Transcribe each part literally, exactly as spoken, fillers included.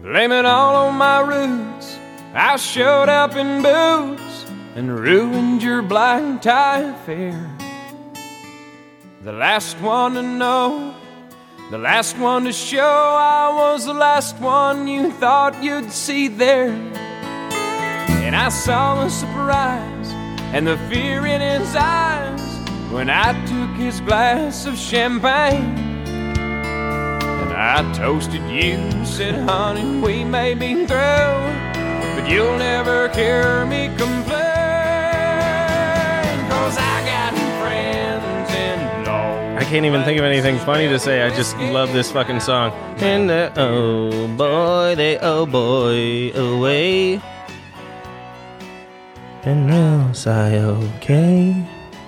Blame it all on my roots. I showed up in boots and ruined your black tie affair. The last one to know, the last one to show, I was the last one you thought you'd see there. And I saw the surprise and the fear in his eyes when I took his glass of champagne. And I toasted you, said, honey, we may be through, but you'll never hear me complain, 'cause I got friends in law. I can't even think of anything funny to say. I just love this fucking song. And uh, oh boy, they oh boy away. And else I okay.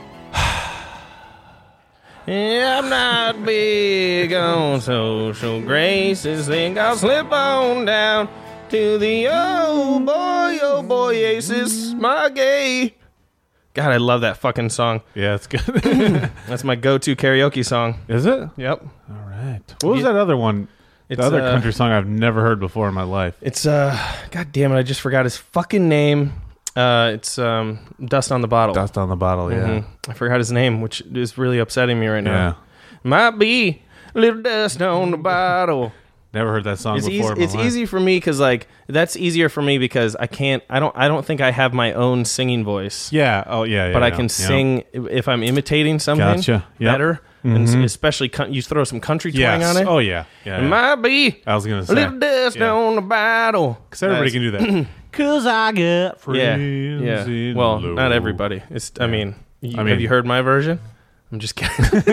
Yeah, I'm not big on social graces. Think I'll slip on down to the oh boy, oh boy, aces, my gay. God, I love that fucking song. Yeah, it's good. That's my go-to karaoke song. Is it? Yep. All right. What was that other one? It's, the other uh, country song I've never heard before in my life. It's, uh, God damn it, I just forgot his fucking name. Uh, it's um, Dust on the Bottle. Dust on the Bottle, yeah. Mm-hmm. I forgot his name, which is really upsetting me right now. Yeah. Might be a little dust on the bottle. Never heard that song It's before. easy, in my it's life. easy for me because like that's easier for me because I can't. I don't. I don't think I have my own singing voice. Yeah. Oh, yeah. yeah but I yeah, can yeah. sing if I'm imitating something Gotcha. Yep. better, Mm-hmm. and s- especially con- you throw some country twang Yes. on it. Oh, yeah. yeah, It yeah. might be I was going to a say. little dust yeah. on the bottle. Because everybody That's- can do that. Because I got Yeah, friends yeah. in Well, low. not everybody. It's. I mean, you, I mean- have you heard my version? I'm just kidding.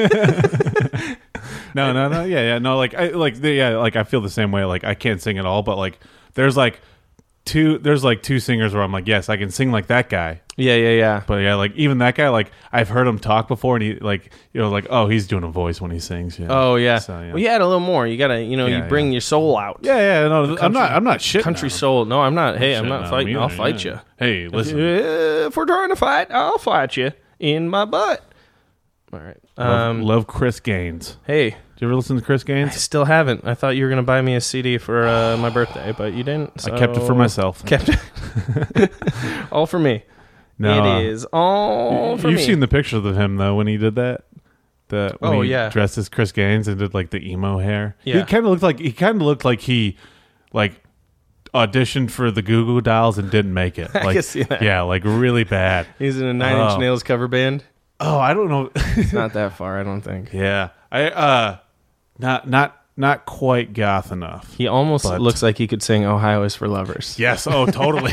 No, no, no. Yeah, yeah. No, like, I, like, the- yeah, like, I feel the same way. Like, I can't sing at all, but, like, there's, like, two, there's, like, two singers where I'm like, yes, I can sing like that guy. yeah, yeah, yeah. But, yeah, like, even that guy, like, I've heard him talk before, and he, like, you know, like, oh, he's doing a voice when he sings. Yeah. Oh yeah. So, yeah. Well, you add a little more. You gotta, you know, Yeah, you bring yeah. your soul out. Yeah, yeah. No, I'm not, I'm not shitting Country on him. soul. No, I'm not. Hey, I'm Shitting not on fighting. him I'll either, fight yeah. you. Hey, listen. If we're trying to fight, I'll fight you in my butt. All right. Love, Um, love Chris Gaines. hey, Did you ever listen to Chris I Gaines? still haven't. I thought you were gonna buy me a C D for uh, my birthday, but you didn't. I kept it for so- myself. Kept it. All for me. No, uh, it is all for You've me. seen the pictures of him though when he did that. The when Oh, he yeah. dressed as Chris Gaines and did like the emo hair. Yeah. He kind of looked like he kind of looked like he like auditioned for the Goo Goo Dolls and didn't make it. I Like, can see that. Yeah, like really bad. He's in a Nine Inch Oh. Nails cover band. Oh, I don't know. It's not that far, I don't think. Yeah, I uh, not not not quite goth enough. He almost But- looks like he could sing "Ohio is for Lovers." Yes, oh, totally.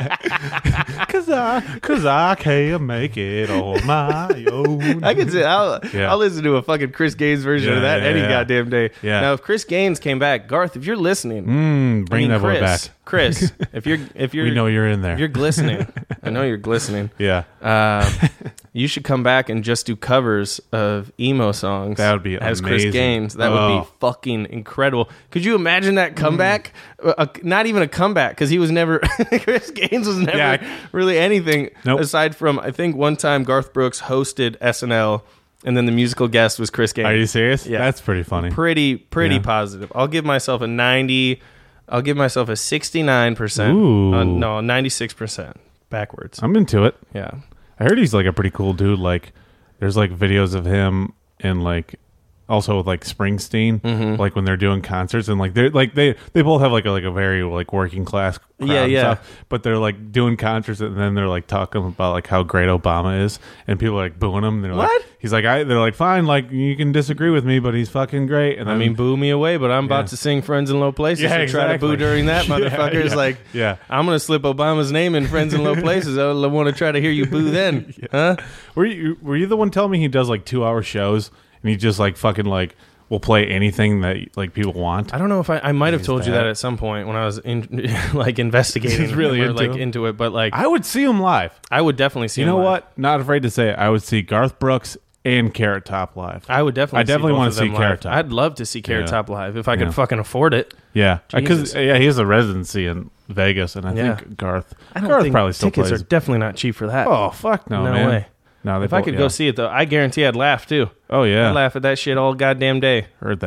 Cause I, cause I can't make it on my own. I could say I'll, Yeah. I'll listen to a fucking Chris Gaines version Yeah, of that yeah, any yeah. goddamn day. Yeah. Now, if Chris Gaines came back, Garth, if you're listening, Mm, bring I mean, that boy Chris, back. Chris, if you're if you're We know you're in there. if you're glistening, I know you're glistening. yeah, Uh, you should come back and just do covers of emo songs. That would be as amazing. Chris Gaines. That would Oh. be fucking incredible. Could you imagine that comeback? Uh, a- not even a comeback because he was never. Chris Gaines was never Yeah. really anything Nope. aside from I think one time Garth Brooks hosted S N L, and then the musical guest was Chris Gaines. are you serious? Yeah. That's pretty funny. Pretty pretty Yeah. positive. I'll give myself a ninety. I'll give myself a sixty-nine percent. Ooh. Uh, no, ninety-six percent backwards. I'm into it. Yeah. I heard he's like a pretty cool dude. Like, there's like videos of him and like also with like Springsteen, Mm-hmm. like when they're doing concerts and like they're like they they both have like a like a very like working class crowd Yeah, and yeah. stuff, but they're like doing concerts and then they're like talking about like how great Obama is and people are like booing him. They're What? Like, he's like I. They're like fine, like you can disagree with me, but he's fucking great. And I then, mean, boo me away, but I'm Yeah. about to sing "Friends in Low Places." Yeah, so try to exactly. boo during that, Yeah, motherfucker. It's yeah, like, yeah. I'm gonna slip Obama's name in "Friends in Low Places." I want to try to hear you boo then, huh? Were you were you the one telling me he does like two hour shows and he just like fucking like will play anything that like people want? I don't know if I, I might have He's told you bad. that at some point when I was in, like investigating, He's really or, into like him. into it, but like I, I would see him live. would definitely see. You him know live. what? Not afraid to say it. I would see Garth Brooks and Carrot Top live. I would definitely. I definitely want wanna to see Carrot Top. I'd love to see Carrot Yeah. Top live if I could Yeah. fucking afford it. Yeah, because Jesus. yeah, he has a residency in Vegas, and I Yeah. think Garth. I don't Garth think probably still tickets plays. are definitely not cheap for that. oh fuck no, No man. way. No, they if I both- could yeah. go see it though, I guarantee I'd laugh too. Oh yeah, I'd laugh at that shit all goddamn day. heard that.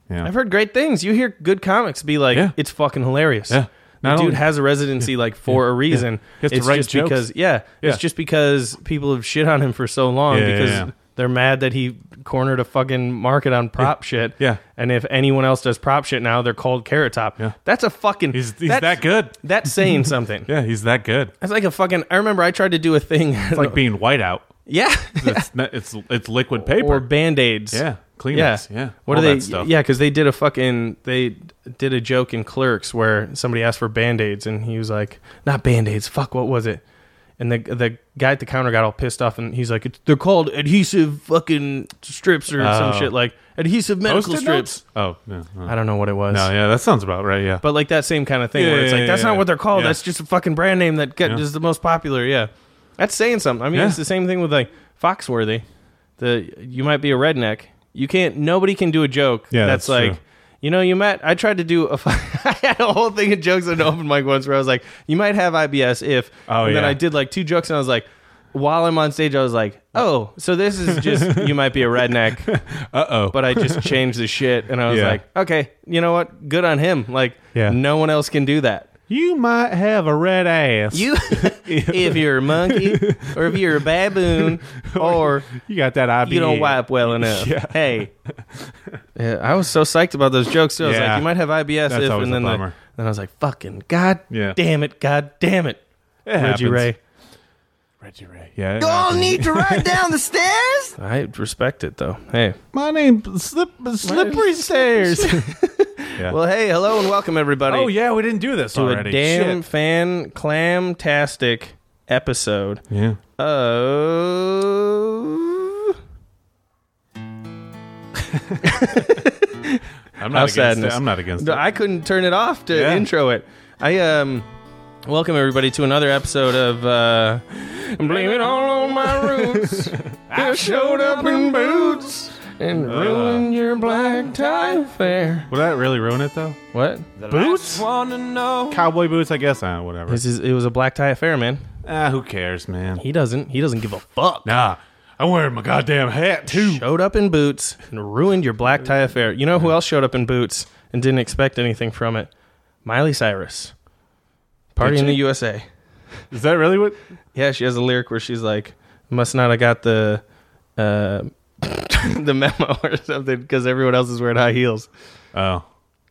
Yeah. I've heard great things. You hear good comics be like, Yeah. it's fucking hilarious. Yeah. The Not dude only- has a residency like for Yeah. a reason. Yeah. He has to It's write just jokes. because, yeah, Yeah. it's just because people have shit on him for so long Yeah, yeah, because yeah. they're mad that he cornered a fucking market on prop shit. Yeah. And if anyone else does prop shit now, they're called Carrot Top. Yeah. That's a fucking. He's he's that's, that good. That's saying something. Yeah, he's that good. That's like a fucking. I remember I tried to do a thing. It's like being whiteout. yeah. It's not- it's it's liquid paper. Or Band-Aids. yeah, Kleenex. Yeah. Yeah. What all are they? that stuff. Yeah, because they did a fucking they did a joke in Clerks where somebody asked for Band-Aids and he was like, "Not Band-Aids. Fuck, what was it?" And the the guy at the counter got all pissed off and he's like, it's, "They're called adhesive fucking strips or some Oh. shit like adhesive medical Post-it strips." notes? Oh no, no. I don't know what it was. No, yeah, that sounds about right. Yeah. But like that same kind of thing Yeah, where it's yeah, like that's yeah, not yeah. what they're called. Yeah. That's just a fucking brand name that get, Yeah. is the most popular. Yeah, that's saying something. I mean, Yeah. it's the same thing with like Foxworthy. The you might be a redneck. You can't. Nobody can do a joke. Yeah, that's, that's like. true. You know, you might. I tried to do a. I had a whole thing of jokes at an open mic once where I was like, "You might have I B S if." Oh, and then yeah. I did like two jokes and I was like, while I'm on stage, I was like, "Oh, so this is just you might be a redneck." Uh oh. But I just changed the shit and I was Yeah. like, "Okay, you know what? Good on him. Like, Yeah. no one else can do that." You might have a red ass. You, if you're a monkey, or if you're a baboon, or you got that I B S. you don't wipe well enough. Yeah. Hey, yeah, I was so psyched about those jokes too. I was Yeah. like, you might have I B S That's if, always and a then the, bummer. then I was like, fucking god, Yeah. damn it, god damn it, It Reggie happens. Ray. Reggie Ray. Yeah. it happens. need to ride down the stairs. I respect it though. Hey, My name slip, slippery stairs. Yeah. well, hey, hello and welcome everybody. oh yeah, we didn't do this to already. a damn Shit. fan clam-tastic episode. Yeah. Oh. I'm How not against sadness. it. I'm not against No, it. I couldn't turn it off to Yeah. intro it. I um welcome everybody to another episode of uh Blame It All on My Roots. I showed up in boots and ruined your black tie affair. Would that really ruin it though? What? The Boots? last one to know. Cowboy boots, I guess. Uh, whatever. This is it was a black tie affair, man. Ah, who cares, man? He doesn't he doesn't give a fuck. Nah, I'm wearing my goddamn hat too. Showed up in boots and ruined your black tie affair. You know who else showed up in boots and didn't expect anything from it? Miley Cyrus. Party Did in the she? U S A. Is that really what? Yeah, she has a lyric where she's like, "Must not have got the uh, the memo or something because everyone else is wearing high heels." Oh,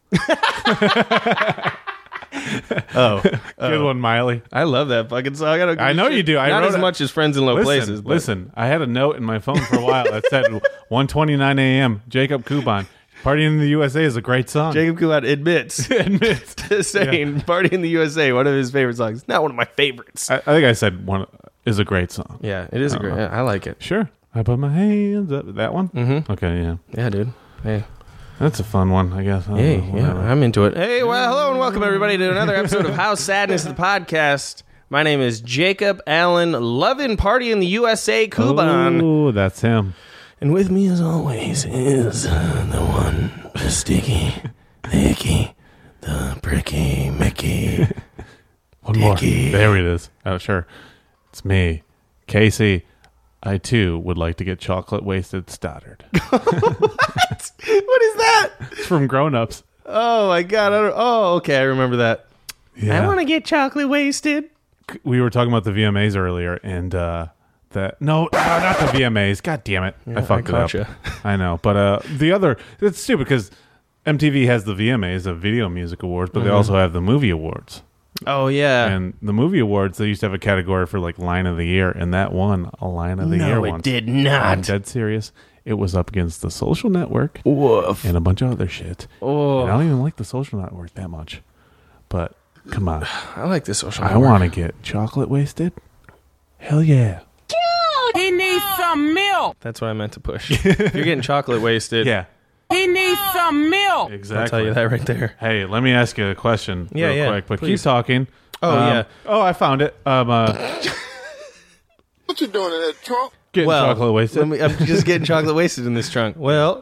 Oh, good one, Miley. I love that fucking song. I, don't give I a know shit. you do. I Not wrote as it- much as Friends in Low Listen, Places. But listen. I had a note in my phone for a while that said one twenty-nine a.m. Jacob Kuban. Party in the U S A is a great song. Jacob Kuat admits admits. to saying "Party in the U S A" one of his favorite songs. Not one of my favorites. I, I think I said one is a great song. yeah, it is a great. Uh-huh. Yeah, I like it. Sure. I put my hands up. That one? Mm-hmm. Okay, yeah. Yeah, dude. Hey. That's a fun one, I guess. I don't Hey, know, yeah, whatever. I'm into it. Hey, well, hello and welcome everybody to another episode of How Sadness the Podcast. My name is Jacob Allen, loving Party in the U S A Kuban. Oh, that's him. And with me, as always, is uh, the one, the sticky, the icky, the pricky, Mickey. One more. Dickie. There it is. Oh, sure. It's me, Casey. I, too, would like to get chocolate wasted Stoddard. What is that? It's from Grown Ups. Oh, my God. I don't, oh, okay. I remember that. Yeah. I want to get chocolate wasted. We were talking about the V M As earlier, and uh, that no, no, not the V M As. God damn it, I fucked I it caught up. I know, but uh, the other it's stupid because M T V has the V M As, the Video Music Awards, but they also have the Movie Awards. Oh, yeah. And the Movie Awards, they used to have a category for like Line of the Year, and that won a Line of the Year no, it once. did I'm not. dead serious. It was up against The Social Network Woof. and a bunch of other shit. Oh, And I don't even like The Social Network that much, but come on, I like this social I want to get chocolate wasted. Hell yeah. He needs some milk. That's what I meant to push. If you're getting chocolate wasted, Yeah, He needs some milk. exactly. I'll tell you that right there. Hey, let me ask you a question Yeah, real yeah, quick, but please. keep talking. Oh, Um, yeah. Oh, I found it. Um, uh, What you doing in that trunk? getting Well, chocolate wasted. let me- I'm just getting chocolate wasted in this trunk. Well,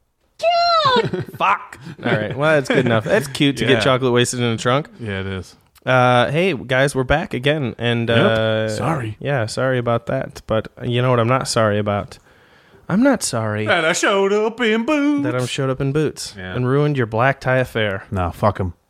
fuck. All right. Well, that's good enough. That's cute to Yeah. get chocolate wasted in a trunk. yeah, it is. Uh, hey guys, we're back again, and uh, Sorry. Yeah, sorry about that. But you know what? I'm not sorry about. I'm not sorry That I showed up in boots. that I showed up in boots Yeah. and ruined your black tie affair. No, fuck him.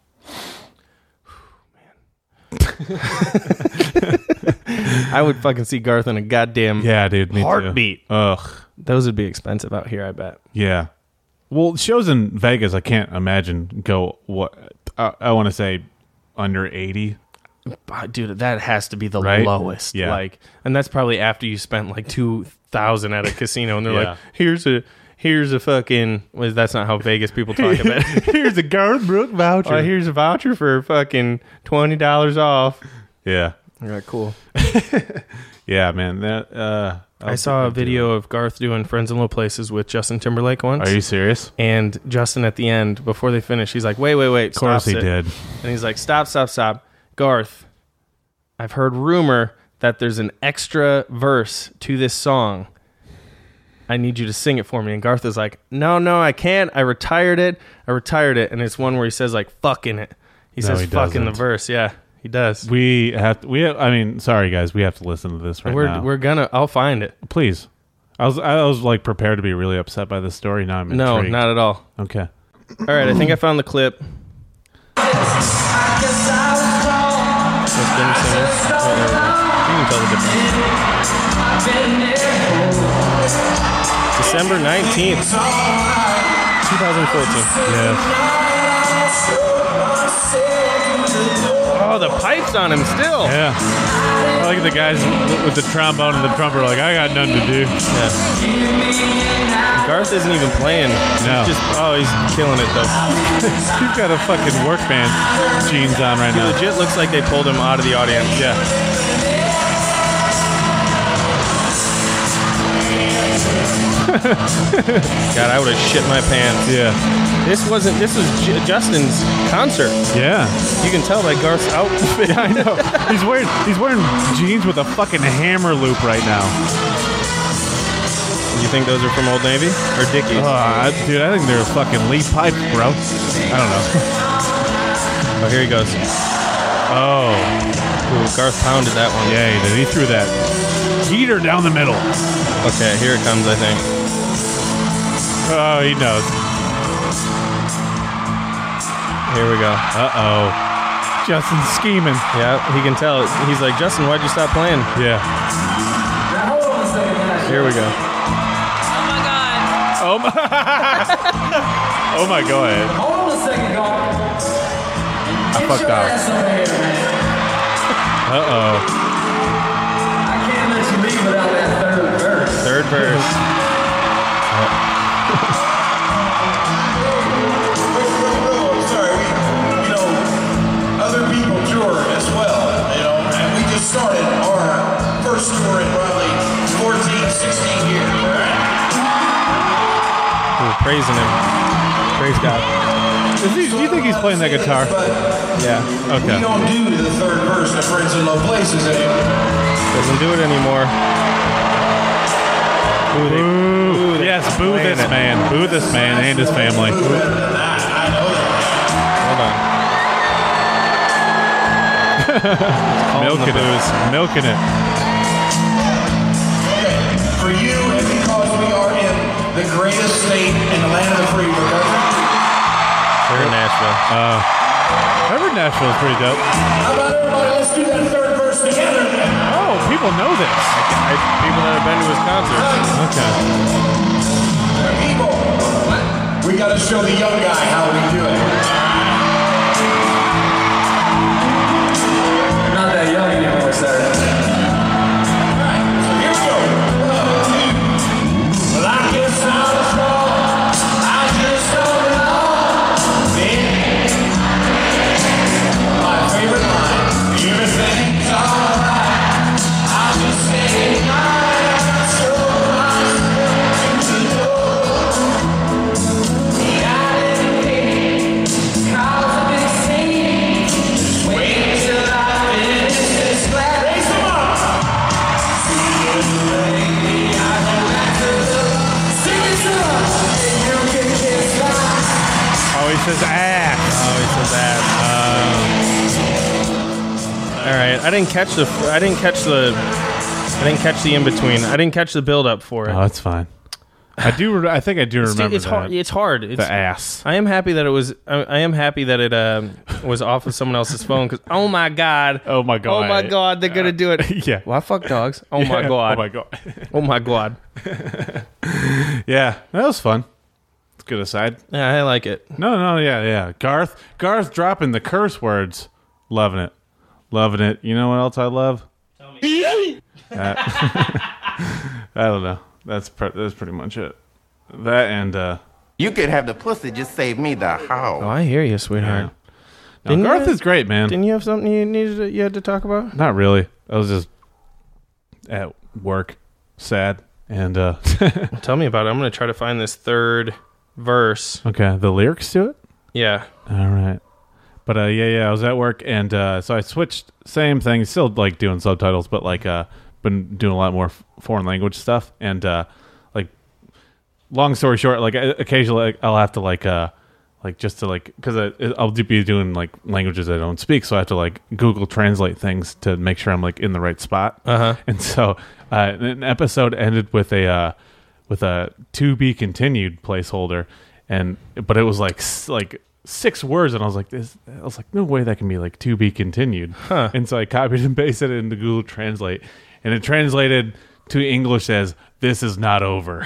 I would fucking see Garth in a goddamn Yeah, dude. Me heartbeat. Too. Ugh. Those would be expensive out here, I bet. Yeah. Well, shows in Vegas, I can't imagine go what I, I want to say under eighty. But, dude, that has to be the Right? lowest. Yeah. Like, and that's probably after you spent like two thousand at a casino, and they're Yeah. like, "Here's a, here's a fucking." Well, that's not how Vegas people talk about it. Here's a Garth Brooks voucher. Oh, here's a voucher for fucking twenty dollars off. yeah. All right, cool. Yeah, man. That uh I saw a video of Garth doing Friends in Low Places with Justin Timberlake once. Are you serious? And Justin at the end, before they finish, he's like, "Wait, wait, wait!" Of course he it. did. And he's like, "Stop, stop, stop, Garth. I've heard rumor that there's an extra verse to this song. I need you to sing it for me." And Garth is like, "No, no, I can't. I retired it. I retired it." And it's one where he says like "fuck" in it. He No, says he "fuck" in the doesn't. verse. Yeah, he does. We have to, we have, I mean, sorry guys, we have to listen to this right we're now. we're gonna. I'll find it. Please. I was I was like prepared to be really upset by this story. Now I'm No, intrigued. not at all. Okay. All right, I think I found the clip. Just didn't sing it. Oh, there we go. You can tell the difference. December nineteenth, twenty fourteen. Yes. Oh, the pipes on him still. Yeah. I like the guys with the trombone and the trumpet are like, I got nothing to do. Yeah. Garth isn't even playing. No. He's just, oh, he's killing it, though. He's got a fucking work band jeans on right He now. legit looks like they pulled him out of the audience. Yeah. God, I would have shit my pants. Yeah. This wasn't, this was J- Justin's concert. Yeah. You can tell by Garth's outfit. I know. He's wearing he's wearing jeans with a fucking hammer loop right now. Do you think those are from Old Navy or Dickies? Uh, dude, I think they're fucking Lee pipes, bro. I don't know. Oh, here he goes. Oh. Ooh, Garth pounded that one. Yeah, he did. He threw that heater down the middle. Okay, here it comes, I think. Oh, he knows. Here we go. Uh-oh. Justin's scheming. Yeah, he can tell. He's like, Justin, why'd you stop playing? Yeah. Here we go. Oh my. Oh my, go ahead. Hold on a second, Garth. I fucked your up. ass over here, man. Uh-oh. I can't let you leave without that third verse. Third verse. Sorry, we, you know, other people tour as well, you know, and we just started our first tour in probably fourteen, sixteen years, right? Ooh, praising him. Praise God. Is he, do you think he's playing that guitar? But Yeah. we Okay. don't do the third verse of Friends in Low Places anymore. Doesn't do it anymore. Ooh, they, ooh, they Yes, boo playing this it. man. Boo this man and his family. Hold on. Milking the it. Milking it. Okay, for you and because we are in the greatest state in the land of the free, because They're in Nashville. I heard Nashville's pretty dope. how about everybody, let's do that third verse together then. Oh, people know this. I, people that have been to his concert. Okay. People, we got to show the young guy how we do it. You're not that young anymore, sir. Alright, so here we go. One, two. Well, I guess I was wrong. I just don't know. Man. My favorite line. Everything's alright. I'll just say goodnight. So much to do. I didn't think cause a big scene. Just wait till I finish this glass. Raise them up. Oh, he says ass. Oh, he says that. All right, I didn't catch the. I didn't catch the. I didn't catch the in between. I didn't catch the build up for it. Oh, that's fine. I do. I think I do It's, remember it's that. hard. It's hard. It's, the ass. I am happy that it was. I, I am happy that it um, was off of someone else's phone. Because oh my god. Oh my god. Oh my god. They're gonna do it. Yeah. Well, I fuck dogs. Oh my Yeah. god. Oh my god. Oh my god. Yeah, that was fun. It's a good aside. Yeah, I like it. No, no, yeah, yeah. Garth, Garth dropping the curse words. Loving it. Loving it. You know what else I love? Tell me. I don't know. That's pre- that's pretty much it. That and uh You could have the pussy, just save me the Oh, how. I hear you, sweetheart. no, Didn't Garth you- is great, man. Didn't you have something you needed? To, you had to talk about? Not really. I was just at work, sad, and uh Tell me about it. I'm gonna try to find this third verse. okay, the lyrics to it. Yeah. All right. But uh, yeah, yeah, I was at work, and uh, so I switched. Same thing, still like doing subtitles, but like uh, been doing a lot more f- foreign language stuff. And uh, like, long story short, like I- occasionally like, I'll have to like uh, like just to like because I'll be doing like languages I don't speak, so I have to like Google Translate things to make sure I'm like in the right spot. Uh-huh. And so uh, an episode ended with a uh, with a to be continued placeholder, and but it was like s- like. six words, and I was like, "This." I was like, "No way that can be like to be continued." Huh. And so I copied and pasted it into Google Translate, and it translated to English as "This is not over."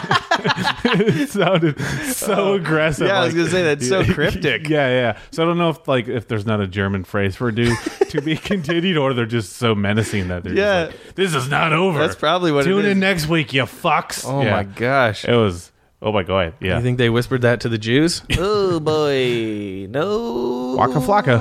It sounded so aggressive. Yeah, I was like- gonna say, that's so cryptic. Yeah, yeah. So I don't know if like if there's not a German phrase for "do" to be continued, or they're just so menacing that they're Yeah. just like, "This is not over." That's probably what it Tune is. in next week, you fucks. Oh Yeah. my gosh. It was. Oh my god. Yeah. You think they whispered that to the Jews? Oh boy, no. Waka flocka.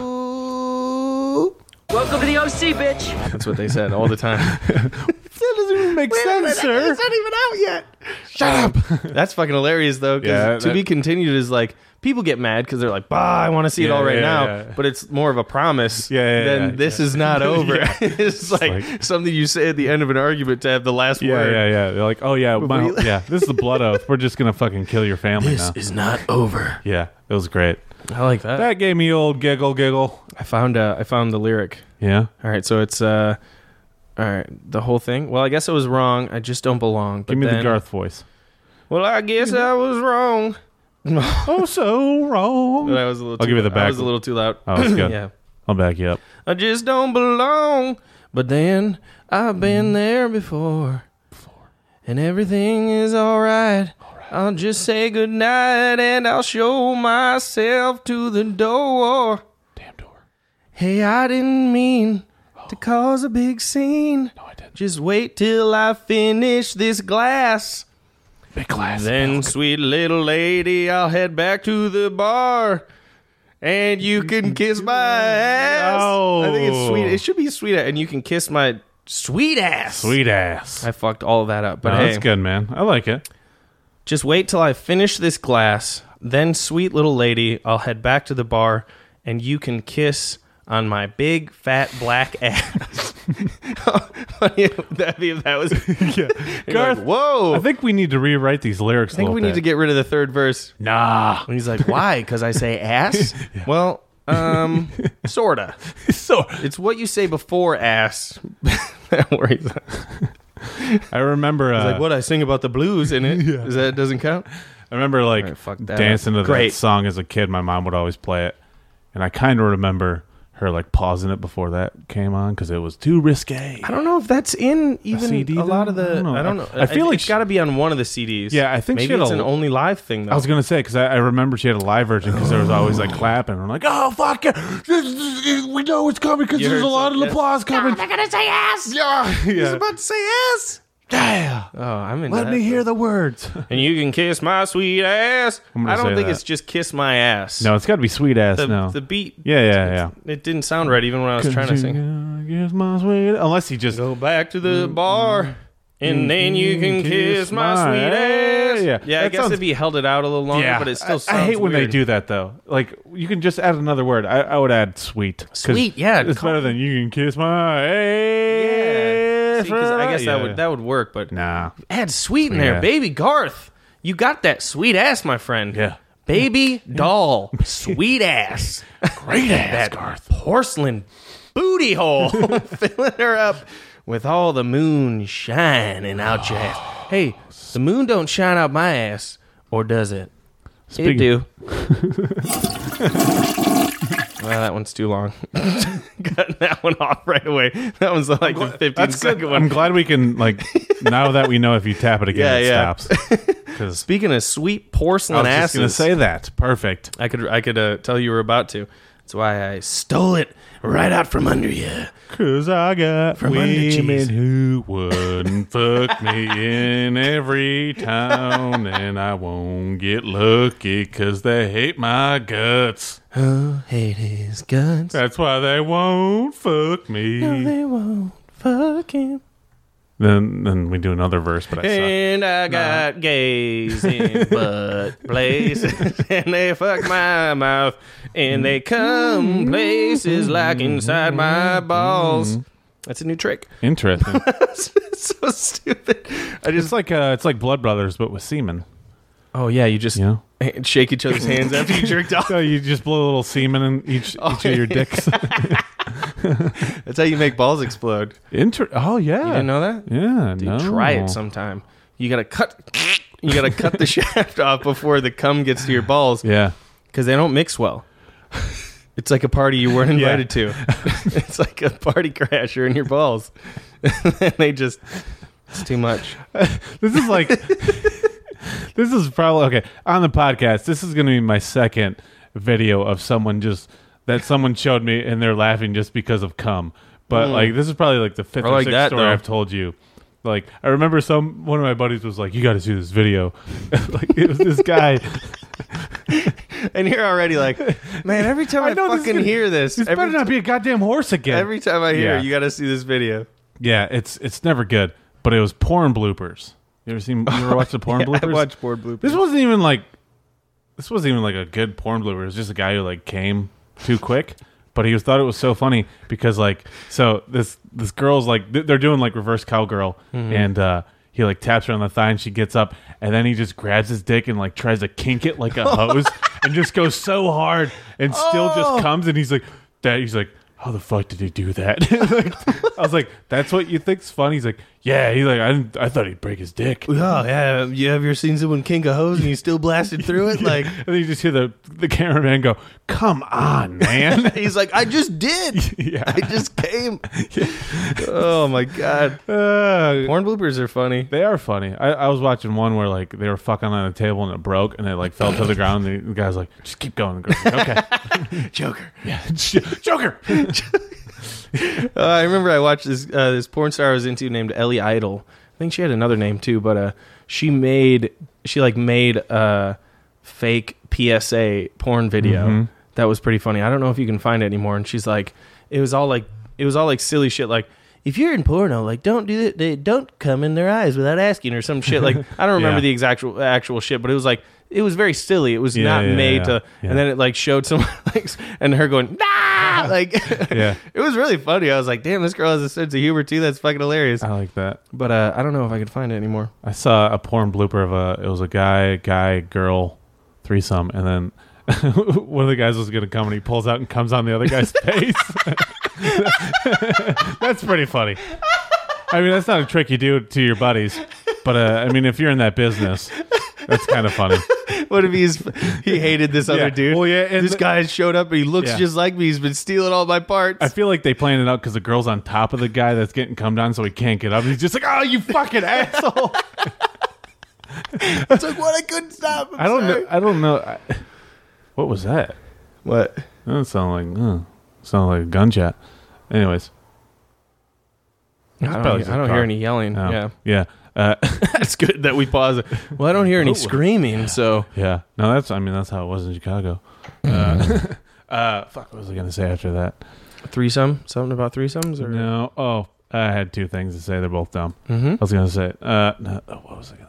Welcome to the O C, bitch. That's what they said all the time. That doesn't even make sense, sir. not even out yet. Shut up. That's fucking hilarious, though. 'Cause Yeah, to that- be continued is like people get mad because they're like, "Bah, I want to see it Yeah, all right yeah, now." yeah. But it's more of a promise. Yeah, yeah, Then yeah, this yeah. is not over. Yeah. It's like, like- something you say at the end of an argument to have the last Yeah, word. yeah, yeah. They're like, oh yeah, my, we- yeah. This is the blood oath. We're just gonna fucking kill your family This now. is not over. Yeah, it was great. I like that. That gave me old giggle, giggle. I found. Uh, I found the lyric. Yeah. All right, so it's uh, all right, the whole thing. Well, I guess I was wrong. I just don't belong. But Give me then, the Garth voice. Well, I guess I was wrong. Oh, so wrong. But I was a little. I'll too, give you the I back. was a little too loud. Oh, that's good. Yeah. I'll back you up. I just don't belong. But then I've been there before. And everything is all right. I'll just say goodnight and I'll show myself to the door. Damn door. Hey, I didn't mean to cause a big scene. No, I didn't. Just wait till I finish this glass. Big glass. Then, sweet little lady, I'll head back to the bar. And you can kiss my ass. No. I think it's sweet. It should be sweet. And you can kiss my sweet ass. Sweet ass. I fucked all of that up. But No, hey, that's good, man. I like it. just wait till I finish this glass. Then, sweet little lady, I'll head back to the bar. And you can kiss on my big, fat, black ass. Funny if that, if that was... Yeah. You're Garth, like, whoa. I think we need to rewrite these lyrics. I think we need to get rid of the third verse. Nah. And he's like, why? Because I say ass? Well, um, sorta. So It's what you say before ass that worries. I remember. Uh, Like what I sing about the blues in it. Is that doesn't count? I remember like Alright, fuck that dancing up. to Great. that song as a kid. My mom would always play it, and I kind of remember her like pausing it before that came on because it was too risque. I don't know if that's in even C D a lot though? of the. I don't know. I don't know. I feel like it's she- got to be on one of the C Ds. Yeah, I think she maybe had it's a- an only live thing though. I was gonna say because I, I remember she had a live version because there was always like clapping. I'm like, oh fuck it, This is- we know it's coming because You there's a heard lot some- of yeah. applause coming. They're gonna say ass. Yeah, yeah. about to say ass. Yeah. Oh, I'm in. Let that, me hear though. the words. And you can kiss my sweet ass. I'm gonna I don't say think that. it's just kiss my ass. No, it's got to be sweet ass. the, no. the beat. yeah, yeah, yeah. It didn't sound right even when I was trying to sing. Kiss my sweet. Unless he just Go back to the bar, and then you can kiss my sweet ass. Yeah, Yeah, I that guess sounds- if he held it out a little longer, but it still I- sounds I hate when weird. they do that though. Like you can just add another word. I, I would add sweet. 'Cause Sweet, yeah. It's better than you can kiss my ass. Yeah. See, 'cause I guess Yeah, that would that would work, but Nah. add sweet in there, Yeah. baby Garth. You got that sweet ass, my friend. Yeah. Baby doll, sweet ass, Great ass, that Garth. porcelain booty hole, filling her up with all the moon shining out your ass. Hey, the moon don't shine out my ass, or does it? Speaking- It do. Well, that one's too long. Cut that one off right away. That one's like the fifteen That's second good. one. I'm glad we can, like, now that we know if you tap it again, Yeah, it yeah. stops. Because Speaking of sweet I porcelain was just going to asses, say that. Perfect. I could I could uh, tell you were about to. That's why I stole it right out from under you. Cause I got From under women cheese. who wouldn't fuck me in every town, and I won't get lucky cause they hate my guts. Oh, hate his guns. That's why they won't fuck me. No, they won't fuck him. Then, then we do another verse, but I suck. And I got gays in butt places, and they fuck my mouth, and they come places like inside my balls. That's a new trick. Interesting. It's so stupid. I just It's like uh, it's like Blood Brothers, but with semen. oh yeah, you just You know? shake each other's hands after you jerked off. So you just blow a little semen in each each of your dicks. That's how you make balls explode. Inter- oh yeah. You didn't know that? Yeah, Dude, no. try it sometime. You gotta cut. You gotta cut the shaft off before the cum gets to your balls Yeah. because they don't mix well. It's like a party you weren't Yeah. invited to. It's like a party crasher in your balls. And they just, it's too much. This is like this is probably okay on the podcast. This is going to be my second video of someone just that someone showed me and they're laughing just because of cum. But Mm. like this is probably like the fifth I or like sixth that, story though. I've told you. Like I remember some one of my buddies was like, "You got to see this video." Like it was this guy. And you're already like, man, every time I, I know this is fucking gonna- hear this, This every, better not be a goddamn horse again. every time I hear Yeah. it, you got to see this video. Yeah, it's it's never good. But it was porn bloopers. You ever seen? You ever watched the porn Yeah, bloopers? I watch board bloopers. This wasn't even like this wasn't even like a good porn blooper. It was just a guy who like came too quick, but he was thought it was so funny because like so this this girl's like th- they're doing like reverse cowgirl Mm-hmm. and uh he like taps her on the thigh and she gets up and then he just grabs his dick and like tries to kink it like a hose and just goes so hard and still Oh. just comes and he's like that he's like how the fuck did he do that? Like, I was like, that's what you think's funny? He's like, yeah. He's like, I didn't, I thought he'd break his dick. Oh, yeah. You have ever seen someone kink a hose and you still blasted through it? Like, And then you just hear the the cameraman go, "Come on, man!" he's like, I just did. Yeah. I just came. Oh, my God. Uh, Porn bloopers are funny. they are funny. I, I was watching one where like they were fucking on a table and it broke and it like fell to the ground. And the guy's like, "Just keep going." The girl's like, okay, Joker. yeah, Joker. Uh, I remember I watched this uh, this porn star I was into named Ellie Idol. I think she had another name too, but uh, she made she like made a fake P S A porn video Mm-hmm. that was pretty funny. I don't know if you can find it anymore. And she's like, it was all like it was all like silly shit like. If you're in porno, like don't do it. They don't come in their eyes without asking or some shit. Like I don't remember Yeah. the exact actual, actual shit, but it was like it was very silly. It was Yeah, not yeah, made yeah, to. yeah. And then it like showed some like and her going nah like Yeah. it was really funny. I was like, damn, this girl has a sense of humor too. That's fucking hilarious. I like that. But uh, I don't know if I could find it anymore. I saw a porn blooper of a. It was a guy, guy, girl threesome, and then one of the guys was gonna come and he pulls out and comes on the other guy's face. That's pretty funny. I mean, that's not a trick you do to your buddies, but uh, I mean, if you're in that business, that's kind of funny. What if he's he hated this other Yeah. dude? Well, yeah, and this the- guy showed up and he looks Yeah. just like me. He's been stealing all my parts. I feel like they planned it out because the girl's on top of the guy that's getting come down, so he can't get up. He's just like, "Oh, you fucking asshole!" It's like what I couldn't stop. I'm I don't sorry. know. I don't know. I, what was that? What? That doesn't sound like. Uh, sound like a gunshot. Anyways, I don't, probably hear, just a I don't car. hear any yelling. oh, Yeah, yeah, uh, that's good that we pause it. Well, I don't hear any Oh. screaming. So yeah. No, that's. I mean, that's how it was in Chicago. Uh, uh, fuck. What was I gonna say after that? threesome, something about threesomes, or No. Oh, I had two things to say. They're both dumb. Mhm. I was gonna say. Uh, no, oh, what was I gonna?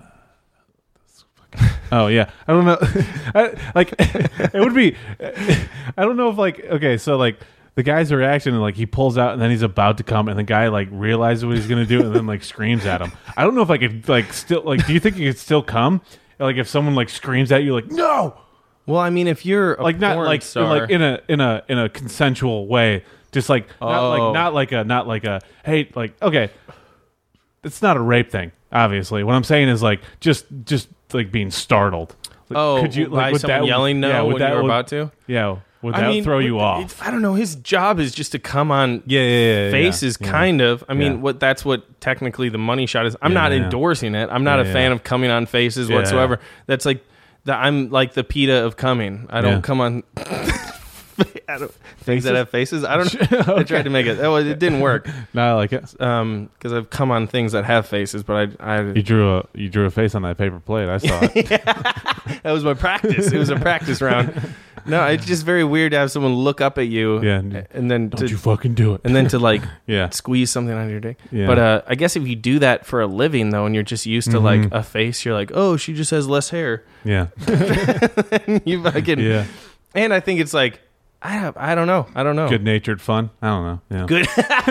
Oh yeah, I don't know. I, like it would be. I don't know if like okay, so like the guy's reaction and like he pulls out and then he's about to come and the guy like realizes what he's gonna do and then like screams at him. I don't know if I could like still like. Do you think you could still come? Like if someone like screams at you like no, Well, I mean, if you're a like not porn like star, like in a in a in a consensual way, just like not Oh. like not like a not like a hey like okay, it's not a rape thing. obviously. What I'm saying is like just just like being startled. Like, Oh, could you by like would someone that, yelling no yeah, would when that, you're would- about to? Yeah, would that I mean, throw you what- off? it's- I don't know. His job is just to come on Yeah, yeah, yeah. yeah, faces, yeah. kind of. I mean, Yeah. what that's what technically the money shot is. I'm Yeah, not yeah. endorsing it. I'm not Yeah, a fan yeah. of coming on faces Yeah, whatsoever. yeah. That's like the I'm like the PETA of coming. I don't Yeah. come on I don't, things that have faces. I don't know. I tried to make it. Oh, it didn't work. No, I like it. Um, because I've come on things that have faces, but I, I You drew a you drew a face on that paper plate. I saw it. that was my practice. It was a practice round. No, it's just very weird to have someone look up at you, Yeah. and then Don't to, you fucking do it. and then to like Yeah. squeeze something out of your dick. Yeah. But uh, I guess if you do that for a living though, and you're just used to Mhm. like a face, you're like, oh, she just has less hair. Yeah. You fucking Yeah. And I think it's like I have, I don't know, I don't know. Good natured fun. I don't know. Yeah. Good.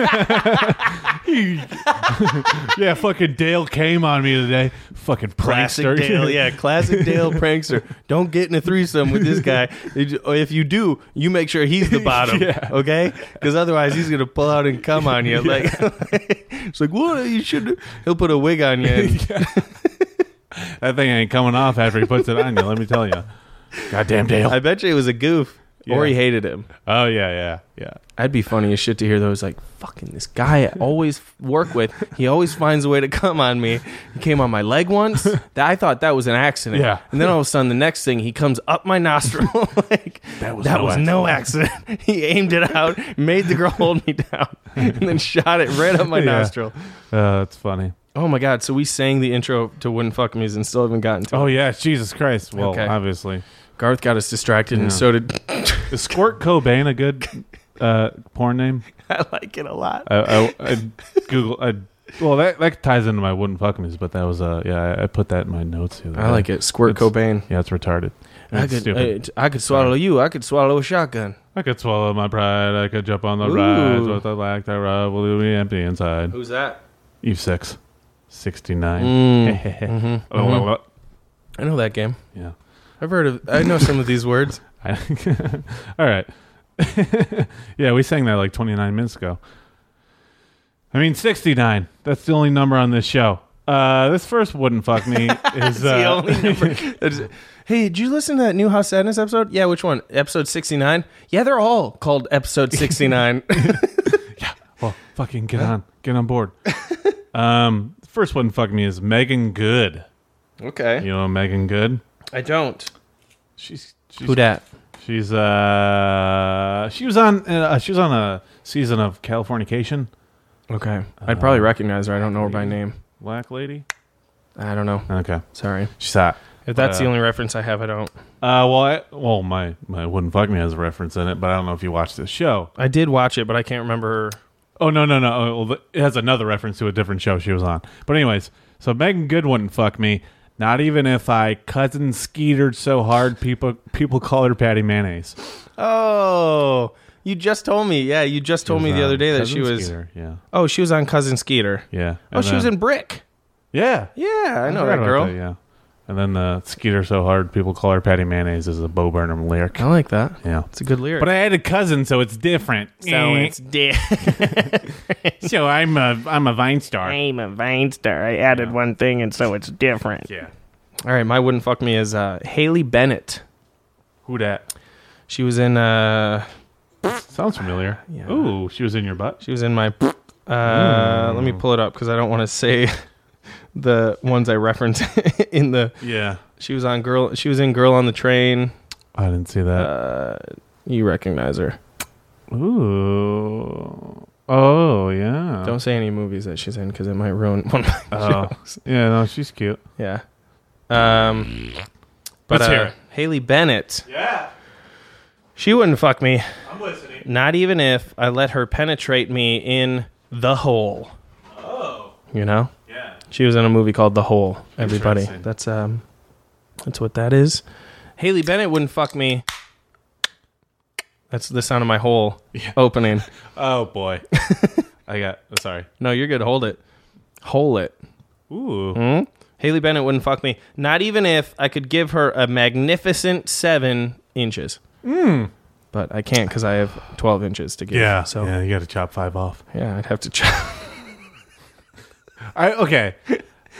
Yeah, fucking Dale came on me today. Fucking Classic prankster. Dale, yeah, classic Dale prankster. Don't get in a threesome with this guy. If you do, you make sure he's the bottom, Yeah. okay? Because otherwise, he's gonna pull out and come on you. Like, it's like, what? You should. He'll put a wig on you. And, That thing ain't coming off after he puts it on you. Let me tell you. Goddamn Dale. I bet you it was a goof, or Yeah. he hated him. Oh yeah, yeah, yeah. I'd be funny as shit to hear those. Like, fucking this guy I always work with. He always finds a way to come on me. He came on my leg once. That I thought that was an accident. Yeah. And then all of a sudden, the next thing, he comes up my nostril. Like That was that no was no accident. He aimed it out, made the girl hold me down, and then shot it right up my Yeah. nostril. Uh, that's funny. Oh my god! So we sang the intro to "Wouldn't Fuck Me's" and still haven't gotten to Oh it. yeah, Jesus Christ. Well, Okay. obviously. Garth got us distracted, and Yeah. so did Is Squirt Cobain a good uh, porn name? I. Like it a lot. I, I, I Google. I, well, that that ties into my wouldn't fuck me's, but that was uh yeah. I, I put that in my notes here. I like it. Squirt It's- Cobain. Yeah, it's retarded. I It's could, stupid. I, I could swallow you. I could swallow a shotgun. I could swallow my pride. I could jump on the Ooh. rides with the lack thereof. Will be empty inside. Who's that? Eve six. sixty-nine. Mm. Mhm. Oh, I know that game. yeah. I've heard of. I know some of these words. I, all right. Yeah, we sang that like twenty-nine minutes ago. I mean, sixty-nine. That's the only number on this show. Uh, this first wouldn't fuck me is The uh, only number. That's- Hey, did you listen to that new House Sadness episode? Yeah, which one? Episode sixty-nine? Yeah, they're all called episode sixty-nine. well, fucking get on, get on board. Um, the first one fuck me is Megan Good. Okay. You know Megan Good? I don't. She's, she's Who dat? She's uh she was on uh, she was on a season of Californication. Okay. I'd probably recognize her. I don't know her by name. Black lady. I don't know. Okay, Sorry. she's hot. If that's Uh, the only reference I have, I don't. Uh, well, I, well, my my wouldn't fuck me has a reference in it, but I don't know if you watched this show. I did watch it, but I can't remember her. Oh no no no! Oh, well, it has another reference to a different show she was on. But anyways, so Megan Good wouldn't fuck me. Not even if I cousin skeetered so hard, people people call her Patty Mayonnaise. Oh, you just told me. Yeah, you just told She me was the on other day that Cousin she was. Skeeter, yeah Oh, she was on Cousin Skeeter. yeah. Oh, And she was then- in Brick. yeah. Yeah, I know forgot that about girl. that, yeah. And then the Skeeter so hard, people call her Patty Mayonnaise is a Bo Burnham lyric. I like that. Yeah. It's a good lyric. But I had a cousin, so it's different. so Eh. it's dead. so I'm a I'm a Vine star. I'm a Vine star. I added one thing, and so it's different. Yeah. All right, my wouldn't fuck me is uh, Haley Bennett. Who dat? She was in. Uh, Sounds familiar. Yeah. Ooh, she was in your butt. she was in my. Uh, Let me pull it up because I don't want to say the ones I reference in the. Yeah. She was on girl. She was in Girl on the Train. I didn't see that. Uh, you recognize her? Ooh. Oh yeah. Don't say any movies that she's in because it might ruin one of my Oh. shows. Yeah, no, she's cute. Yeah. Um. But Let's hear uh, it. Haley Bennett. Yeah. She wouldn't fuck me. I'm listening. Not even if I let her penetrate me in the hole. Oh. You know? Yeah. She was in a movie called The Hole. Everybody. Interesting. That's um that's what that is. Haley Bennett wouldn't fuck me. That's the sound of my hole Yeah. opening. Oh boy. I got. Oh, sorry. No, you're good. Hold it. Hole it. Ooh. Hmm? Haley Bennett wouldn't fuck me. Not even if I could give her a magnificent seven inches. Mm. But I can't because I have twelve inches to give. Yeah. So yeah, you got to chop five off. yeah, I'd have to chop. I okay.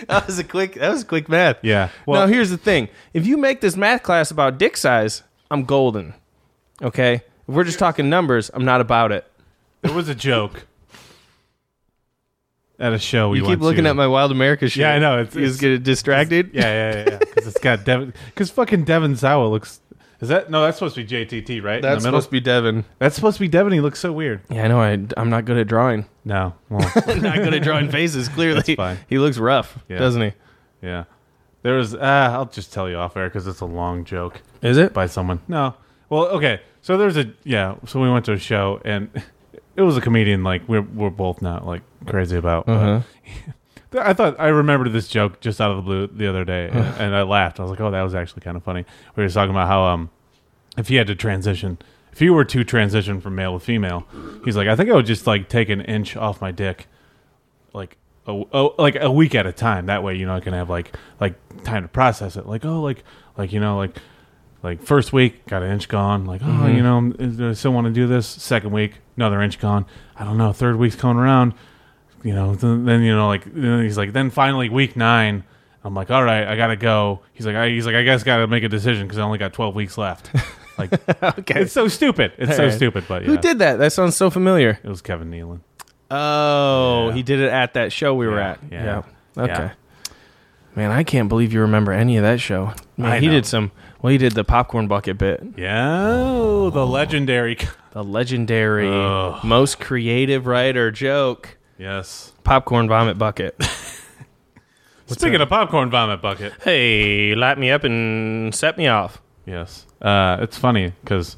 That was a quick. That was quick math. Yeah. Well, Well, now here's the thing: if you make this math class about dick size, I'm golden. Okay. If we're just talking numbers, I'm not about it. there was a joke at a show we You went keep looking to. at my Wild America shit. Yeah, I know. It's, You just it's get distracted. yeah, yeah, yeah. Because it's got Devin. Because fucking Devin Sawa looks. Is that no? That's supposed to be J T T, right? In That's the middle? supposed to be Devin. That's supposed to be Devin. He looks so weird. Yeah, I know. I, I'm not good at drawing. No. Well, Not good at drawing faces. Clearly, That's fine. he looks rough, Yeah. doesn't he? yeah. There was. Uh, I'll just tell you off air because it's a long joke Is it? by someone. No. Well, okay. So there's a yeah. So we went to a show and it was a comedian like we're we're both not like crazy about. but Uh-huh. I thought I remembered this joke just out of the blue the other day, and, and I laughed. I was like, "Oh, that was actually kind of funny." We were talking about how um, if he had to transition, if you were to transition from male to female, he's like, "I think I would just like take an inch off my dick, like a, oh, like a week at a time. That way, you know, I can have like like time to process it. Like, oh, like like you know, like like first week got an inch gone. Like, oh, you know, do I still want to do this? Second week, another inch gone. I don't know. Third week's coming around." You know, then, then you know, like he's like, then finally week nine, I'm like, all right, I gotta go. He's like, I, he's like, I guess gotta make a decision because I only got twelve weeks left. Like, Okay. it's so stupid. It's All so right. stupid. But yeah, Who did that? That sounds so familiar. it was Kevin Nealon. Oh, Yeah. he did it at that show we were Yeah, at. yeah, Okay. yeah. Man, I can't believe you remember any of that show. Man, I he know. did some. Well, he did the popcorn bucket bit. Yeah, oh, the legendary. The legendary, Ugh. most creative writer joke. Yes. Popcorn vomit bucket. Speaking of popcorn vomit bucket, Hey, light me up and set me off. yes, uh, it's funny because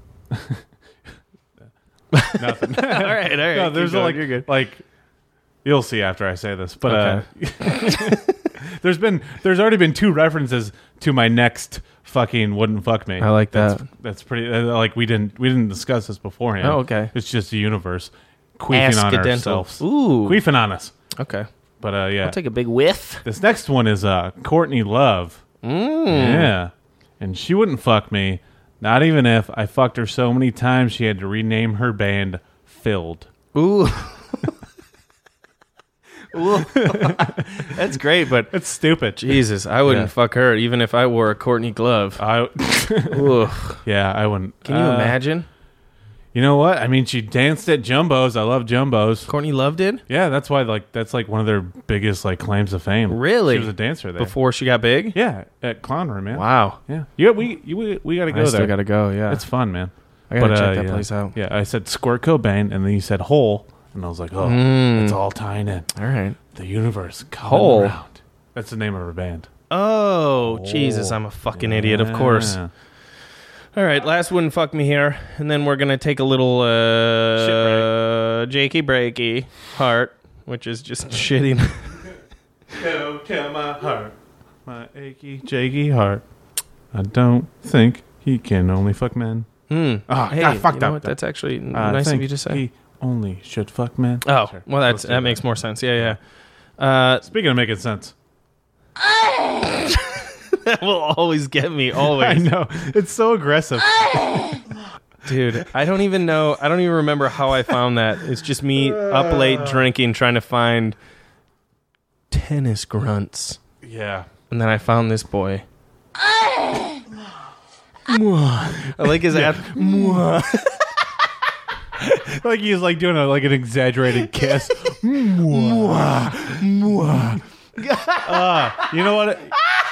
nothing. all right, all right. No, keep there's going, like you're good. like you'll see after I say this, but uh, there's been there's already been two references to my next fucking wouldn't fuck me. I like that's, that. That's pretty. Uh, like we didn't we didn't discuss this beforehand. Oh, okay. It's just the universe queefing on Accidental. ourselves, Ooh. queefing on us. Okay. But uh, yeah, I'll take a big whiff. this next one is uh Courtney Love. Mm. Yeah, and she wouldn't fuck me, not even if I fucked her so many times she had to rename her band Filled. Ooh. Ooh. That's great, but It's stupid. Jesus, I wouldn't Yeah. fuck her even if I wore a Courtney glove. I Ooh. yeah, I wouldn't. Can you Uh, imagine? You know what? I mean, she danced at Jumbo's. I love Jumbo's. Courtney Love did? Yeah, that's why like that's like one of their biggest like claims of fame. Really? She was a dancer there. Before she got big? Yeah, at Clown Room, man. Wow. Yeah, yeah. We you, we, we got to go I there. still got to go, yeah. It's fun, man. I got to But, check uh, that yeah. place out. Yeah, I said Squirt Cobain, and then you said Hole, and I was like, oh, Mm. it's all tying in. All right. The universe coming Hole. around. That's the name of her band. Oh, Jesus, I'm a fucking idiot, of course. Yeah. All right, last wouldn't fuck me here, and then we're gonna take a little uh, Jakey Breaky heart, which is just shitting. Go tell my heart, my achy, jakey heart. I don't think he can only fuck men. Hmm. Ah, hey, God, fucked you know up. what? That's actually I nice of think you to say. He only should fuck men. Oh, Sure. well, Let's that's do that makes more sense. Yeah, yeah. Uh, Speaking of making sense, that will always get me. I Always, know it's so aggressive. dude. I don't even know. I don't even remember how I found that. It's just me up late drinking, trying to find tennis grunts, Yeah, and then I found this boy. I like his ass. like he's like doing a like an exaggerated kiss. Mwah, mwah. Ah, you know what?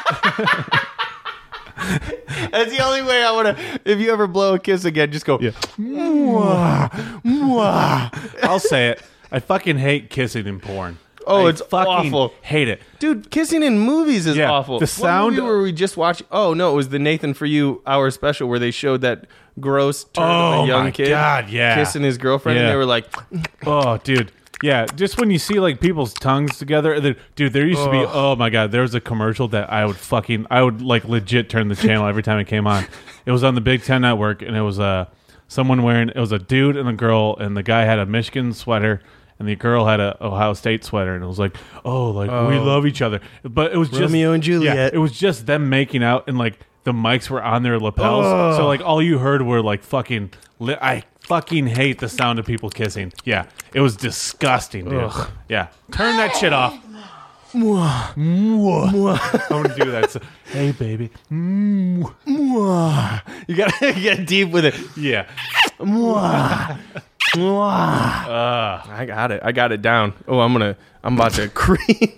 That's the only way I want to. If you ever blow a kiss again, just go. Yeah. Mwah, mwah. I'll say it. I fucking hate kissing in porn. Oh, I it's fucking awful. Hate it. Dude, kissing in movies is Yeah, awful. the sound- What movie were we just watching? Oh no, it was the Nathan For You Hour special where they showed that gross turn of Oh, a young my kid God, yeah. kissing his girlfriend, and Yeah. they were like, Oh, dude. Yeah, just when you see like people's tongues together, the, dude. There used to be. Ugh. Oh my god, there was a commercial that I would fucking. I would like legit turn the channel every time it came on. It was on the Big Ten Network, and it was uh, someone wearing. It was a dude and a girl, and the guy had a Michigan sweater, and the girl had a Ohio State sweater, and it was like, oh, like we Oh. love each other. But it was just Romeo and Juliet. Yeah, it was just them making out, and like the mics were on their lapels, Ugh. so like all you heard were like fucking. Li- I fucking hate the sound of people kissing. Yeah, it was disgusting, dude. Ugh. Yeah, turn that shit off. Mwah. Mwah. I'm gonna do that. So, hey, baby. Mwah. Mwah. You gotta get deep with it. Yeah. Mwah. Mwah. Uh, I got it. I got it down. Oh, I'm gonna. I'm about to cream.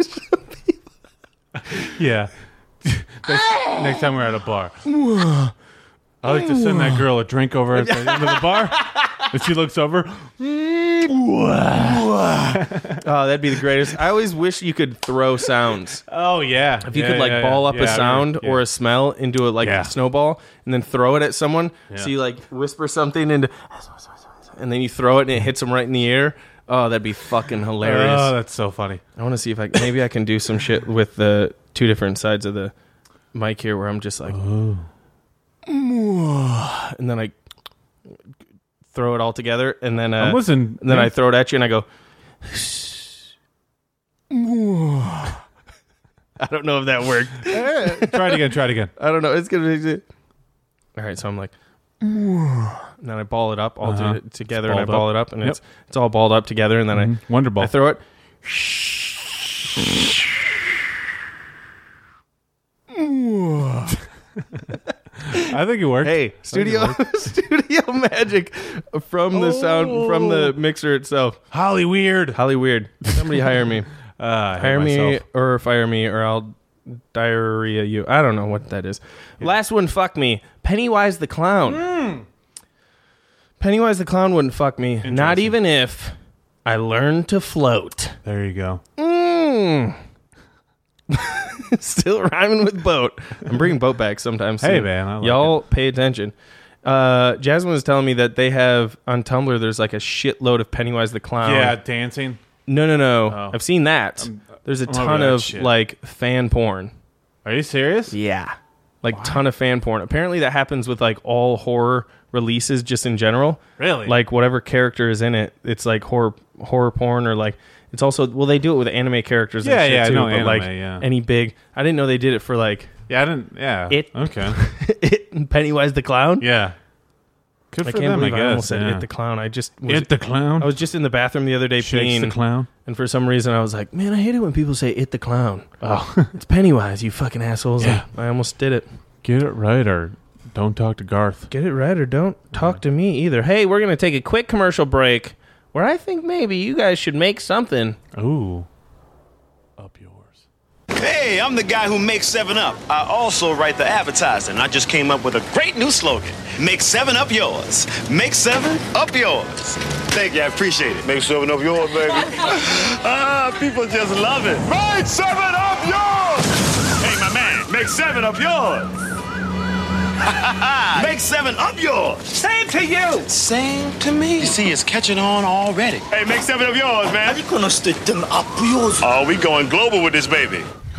yeah. next, next time we're at a bar. Mwah. I like to send that girl a drink over at the end of the bar, and she looks over. Oh, that'd be the greatest. I always wish you could throw sounds. Oh yeah, if you yeah, could like yeah, ball yeah. up yeah, a sound yeah. or a smell into a like Yeah. a snowball, and then throw it at someone. Yeah. So you like whisper something into, and then you throw it and it hits them right in the air. Oh, that'd be fucking hilarious. Oh, that's so funny. I want to see if I maybe I can do some shit with the two different sides of the mic here, where I'm just like, Oh. and then I throw it all together, and then uh, I'm listening. and then I throw it at you, and I go. I don't know if that worked. Try it again. Try it again. I don't know. It's gonna be. All right, so I'm like, and then I ball it up all Uh-huh. to, together, It's and I balled ball up. it up, and Yep. it's it's all balled up together, and then Mhm. Wonder I Ball. I throw it. I think it worked. Hey, studio studio magic from the sound from the mixer itself. Holly Weird. Holly Weird. Somebody hire me. Uh, I hate Hire me myself. or fire me, or I'll diarrhea you. I don't know what that is. Last one, fuck me. Pennywise the Clown. Pennywise the Clown wouldn't fuck me. Not Interesting. even if I learned to float. There you go. Mm. Still rhyming with boat. I'm bringing boat back sometimes. Hey, soon. man, I like Y'all pay attention. Uh, Jasmine was telling me that they have on Tumblr. There's like a shitload of Pennywise the Clown. Yeah, dancing. No, no, no. Oh. I've seen that. There's a I'm over ton that of shit. like fan porn. Are you serious? Yeah. Like ton of fan porn. Apparently that happens with like all horror releases just in general. Really? Like whatever character is in it, it's like horror horror porn, or like it's also well they do it with anime characters Yeah, and shit yeah, I too, know but anime, like yeah. any big I didn't know they did it for like Yeah, I didn't. Yeah. It- Okay. it and Pennywise the Clown. Yeah. Good I for can't them, I believe I, guess. almost said yeah. it the clown. I just was, It the clown. I was just in the bathroom the other day Shakes peeing, the clown. and for some reason I was like, man, I hate it when people say it the clown. Oh, It's Pennywise, you fucking assholes. Yeah. And I almost did it. get it right or don't talk to Garth. Get it right or don't talk to me either. Hey, we're going to take a quick commercial break where I think maybe you guys should make something. Ooh. Up yours. Hey, I'm the guy who makes seven up. I also write the advertising. I just came up with a great new slogan. Make seven up yours. Make seven up yours. Thank you, I appreciate it. Make seven up yours, baby. Ah, people just love it. Make seven up yours! Hey, my man, make seven up yours. Make seven up yours. Same to you. Same to me. You see, it's catching on already. Hey, make seven up yours, man. Oh, we going global with this baby.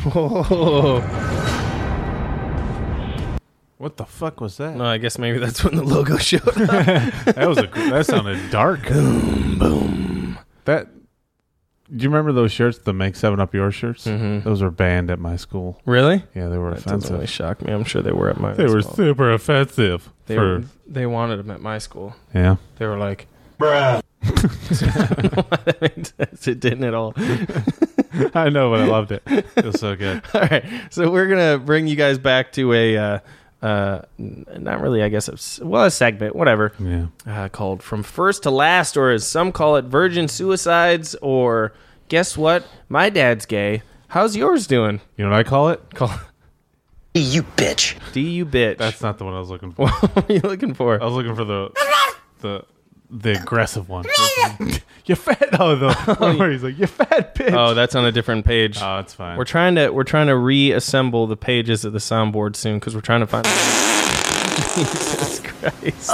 What the fuck was that? No, I guess maybe that's when the logo showed up. That was a. That sounded dark. boom, boom. That. Do you remember those shirts? The Make Seven Up Your shirts. Mm-hmm. Those were banned at my school. Really? Yeah, they were That doesn't really offensive. shock me. I'm sure they were at my They were school. super offensive. They, for, were, they wanted them at my school. yeah. They were like, Bruh. that made sense. It didn't at all. I know, but I loved it. It was so good. All right, so we're gonna bring you guys back to a, uh, uh, n- not really, I guess, a, s- well, a segment, whatever, Yeah. uh, called "From First to Last," or as some call it, "Virgin Suicides," or guess what? My dad's gay. How's yours doing? You know what I call it? Call You bitch. D you bitch. That's not the one I was looking for. what are you looking for? I was looking for the the the aggressive one. You fat. Oh, the one where he's like, you fat bitch. Oh, that's on a different page. Oh, it's fine. We're trying to we're trying to reassemble the pages of the soundboard soon because we're trying to find. Jesus Christ!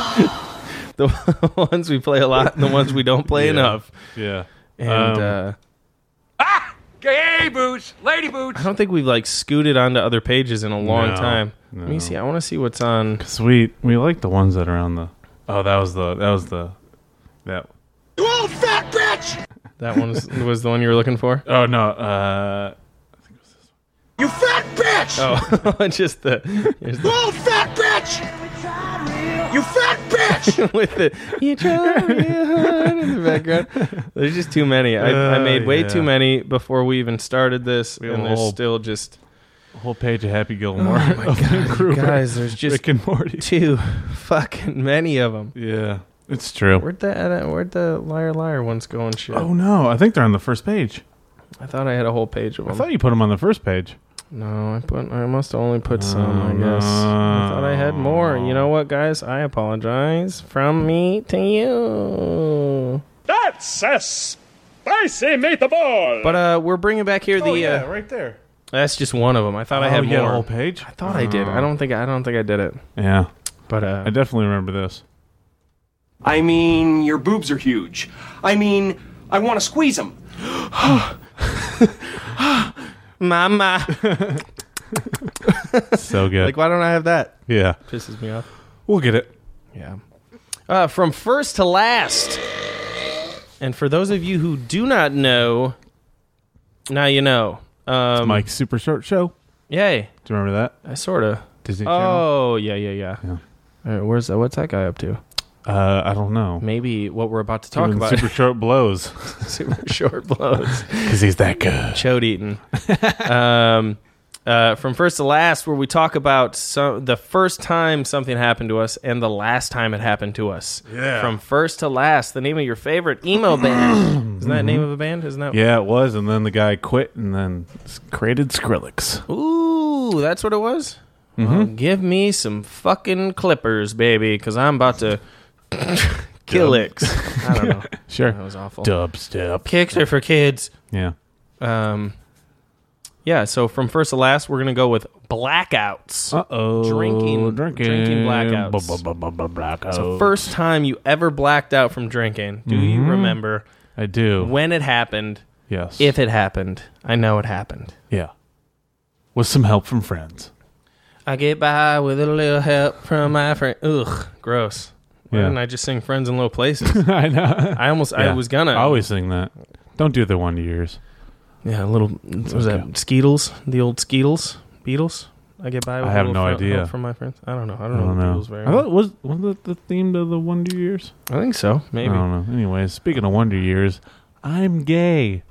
The ones we play a lot and the ones we don't play Yeah. enough. Yeah. And Um, uh, Gay boots, lady boots. I don't think we've like scooted onto other pages in a long No, time. Let me no. see. I want to see what's on. Sweet. We like the ones that are on the. Oh, that was the. That was the. That. You old fat bitch! That one was, was the one you were looking for. Oh no. Uh. You fat bitch! bitch! Oh, just the, here's the Oh, fat bitch! You fat bitch! with the you try real hard in the background. There's just too many. I, I Uh, made way yeah. too many before we even started this, We have and a there's whole- still just A whole page of Happy Gilmore. oh my of god, Krueger, guys. There's just Rick and Morty. too fucking many of them. Yeah, it's true. Where'd the uh, where'd the liar liar ones go and shit? Oh no, I think they're on the first page. I thought I had a whole page of I them. thought you put them on the first page. No, I put. I must have only put some. I Oh, guess. I thought I had more. no. You know what, guys? I apologize from me to you. That's a spicy meatball. But uh, we're bringing back here the. uh, right there. that's just one of them. I thought I had oh, yeah, more. a whole page. I thought I did. I don't think. I don't think I did it. Yeah, But uh, I definitely remember this. I mean, your boobs are huge. I mean, I want to squeeze them. Mama. So good. Like, why don't I have that? yeah, Pisses me off. we'll get it. Yeah. Uh, from first to last. And for those of you who do not know, now you know. Um, Mike's Super Short Show. Yay. Do you remember that? I sort of. Disney Channel. Oh, yeah, yeah, yeah. Yeah. All right, where's that? What's that guy up to? Uh, I don't know. Maybe what we're about to talk Doing about. Super Short Blows Super short blows. because he's that good. Chode eating. um, uh, from first to last, where we talk about some, the first time something happened to us and the last time it happened to us. Yeah. From first to last, the name of your favorite emo band. Isn't that the name of a band? Isn't that? Yeah, it was, and then the guy quit and then s- created Skrillex. Ooh, that's what it was? Well, give me some fucking clippers, baby, because I'm about to kill Ix. I don't know. Sure. That was awful. Dubstep. Kicks are for kids. Yeah. Um, yeah, so from first to last, we're going to go with blackouts. Uh oh. Drinking- Drinking. drinking blackouts. Bu- bu- bu- bu- bu- blackouts. So first time you ever blacked out from drinking, do you remember I do. when it happened, Yes. if it happened? I know it happened. Yeah. With some help from friends. I get by with a little help from my friend. Ugh, gross. Why Yeah. didn't I just sing Friends in Low Places? I know. I almost, I Yeah. was gonna. I always sing that. Don't do the Wonder Years. Yeah, a little, what was that Skeetles? The old Skeetles? Beatles? I get by with I a have little no fr- idea. help from my friends. I don't know. I don't I know don't the know. Beatles very I well. thought was was that the theme to the Wonder Years? I think so. Maybe. I don't know. Anyways, speaking of Wonder Years, I'm gay.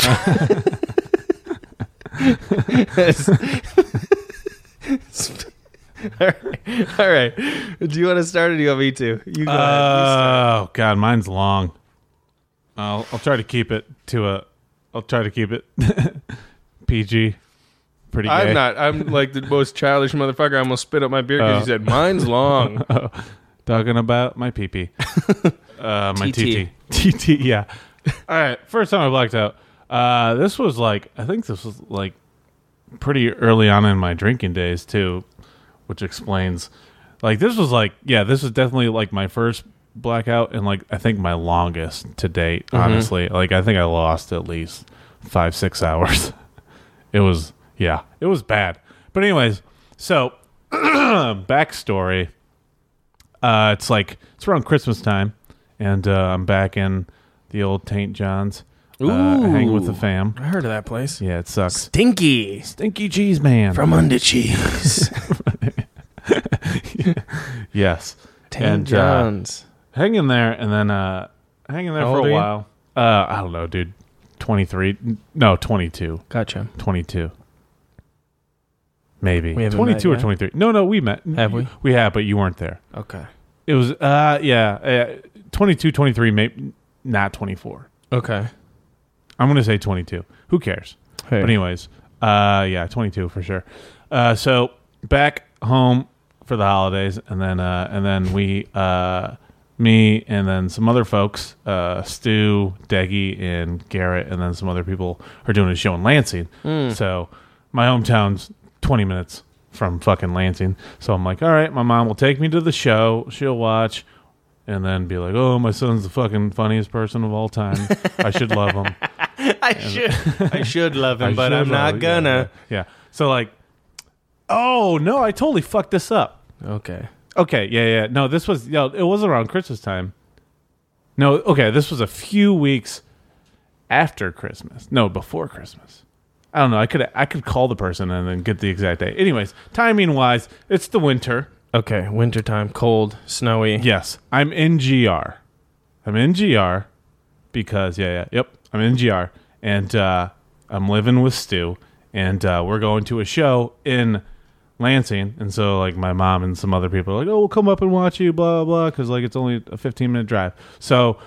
All right. All right. Do you want to start or do you want me to? You go ahead. You start. Oh God, mine's long. I'll I'll try to keep it to a. I'll try to keep it P G. Pretty gay. I'm not. I'm like the most childish motherfucker. I almost spit up my beer because Oh. you said mine's long. Talking about my pee pee. uh, my T T. T T. T T. Yeah. All right. First time I blacked out. Uh, this was like I think this was like pretty early on in my drinking days too, which explains. Like this was like yeah, this was definitely like my first blackout and like I think my longest to date. Honestly, like I think I lost at least five six hours. It was yeah, it was bad. But anyways, so backstory. Uh, it's like it's around Christmas time, and uh, I'm back in the old Taint John's, uh, hanging with the fam. I heard of that place. Yeah, it sucks. Stinky Stinky cheese man. from Under Cheese. Yes, Taint And, uh, John's. hanging there, and then uh, hanging there How for old a are you? while. Uh, I don't know, dude. twenty-three No, twenty-two Gotcha. twenty-two Maybe We haven't twenty-two met or yet? twenty-three No, no, we met. Have we? We have, but you weren't there. Okay. It was, uh, yeah, uh, twenty-two, twenty-three maybe not twenty-four Okay. I'm going to say twenty-two Who cares? Hey. But anyways, uh, yeah, twenty-two for sure. Uh, so back home for the holidays, and then uh, and then we, uh, me, and then some other folks, uh, Stu, Deggy, and Garrett, and then some other people are doing a show in Lansing. So my hometown's twenty minutes from fucking Lansing. So I'm like, all right, my mom will take me to the show. She'll watch. And then be like, oh, my son's the fucking funniest person of all time. I should love him. I should. I should love him, I but should I'm not love- gonna. Yeah, yeah. So like, oh no, I totally fucked this up. Okay. Okay, yeah, yeah. No, this was, yo, it was around Christmas time. No, okay, this was a few weeks after Christmas. No, before Christmas. I don't know. I could I could call the person and then get the exact day. Anyways, timing wise, it's the winter. Okay, wintertime, cold, snowy. Yes, I'm in G R. I'm in G R because yeah, yeah, yep. I'm in G R and uh, I'm living with Stu, and uh, we're going to a show in Lansing, and so like my mom and some other people are like, oh, we'll come up and watch you, blah blah, because like it's only a fifteen minute drive. So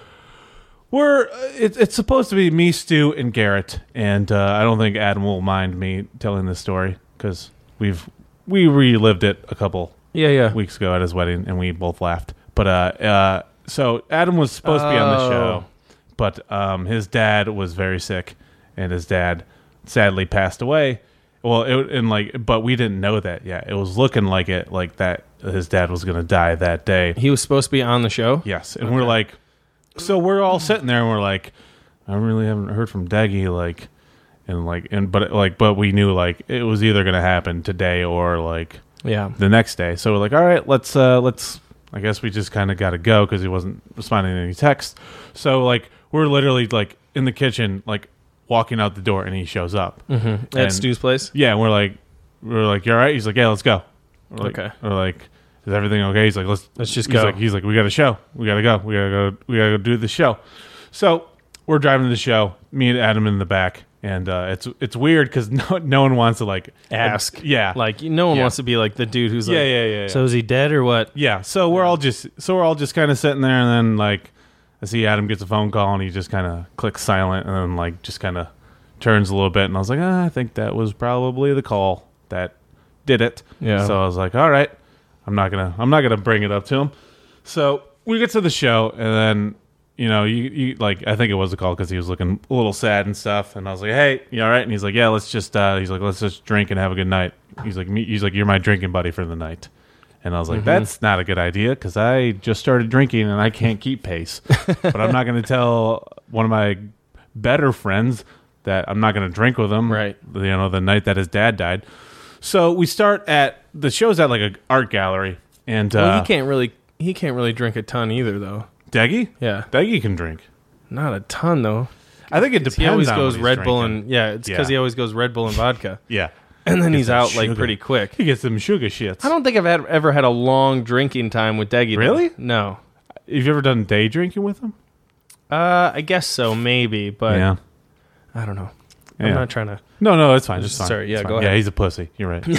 we're it, it's supposed to be me, Stu, and Garrett, and uh, I don't think Adam will mind me telling this story because we've we relived it a couple yeah yeah weeks ago at his wedding, and we both laughed. But uh, uh, so Adam was supposed to be on the Oh. show, but um, his dad was very sick, and his dad sadly passed away. Well, it, and like, but we didn't know that yet. It was looking like it, like that his dad was going to die that day. He was supposed to be on the show? Yes, and we're like, so we're all sitting there, and we're like, I really haven't heard from Deggy, like, and like, and but like, but we knew like it was either going to happen today or like, yeah, the next day. So we're like, all right, let's uh, let's. I guess we just kind of got to go because he wasn't responding to any texts. So like, we're literally like in the kitchen, like. Walking out the door, and he shows up mm-hmm. at Stu's place. Yeah, and we're like, we're like, you all right? He's like, yeah, let's go. We're like, okay. We're like, is everything okay? He's like, let's let's just he's go. Like, he's like, we got a show. We gotta go. We gotta go. We gotta go do the show. So we're driving to the show. Me and Adam in the back, and uh, it's it's weird because no no one wants to like ask. Uh, yeah, like no one yeah. wants to be like the dude who's like, yeah, yeah, yeah, yeah. So is he dead or what? Yeah. So we're all just so we're all just kind of sitting there, and then like I see Adam gets a phone call, and he just kind of clicks silent, and then like just kind of turns a little bit, and I was like, ah, I think that was probably the call that did it. Yeah. So I was like, all right, I'm not gonna, I'm not gonna bring it up to him. So we get to the show, and then you know, you, you like, I think it was a call because he was looking a little sad and stuff, and I was like, hey, you all right? And he's like, yeah, let's just, uh, he's like, let's just drink and have a good night. He's like, me, he's like, you're my drinking buddy for the night. And I was like, mm-hmm. that's not a good idea because I just started drinking and I can't keep pace. But I'm not going to tell one of my better friends that I'm not going to drink with him, right? You know, the night that his dad died. So we start at the show's at like an art gallery, and well, uh, he can't really he can't really drink a ton either, though. Deggy, yeah, Deggy can drink, not a ton though. I think it depends. He always on goes what Red he's Bull drinking. and yeah, it's because Yeah. he always goes Red Bull and vodka. Yeah, and then He he's gets out some like sugar. pretty quick. He gets some sugar shits. I don't think I've had, ever had a long drinking time with Deggy. though. Really? No. Have you ever done day drinking with him? Uh, I guess so, maybe, but yeah, I don't know. Yeah. I'm not trying to. No, no, it's fine. It's fine. Sorry, yeah, It's fine. go ahead. Yeah, he's a pussy. You're right.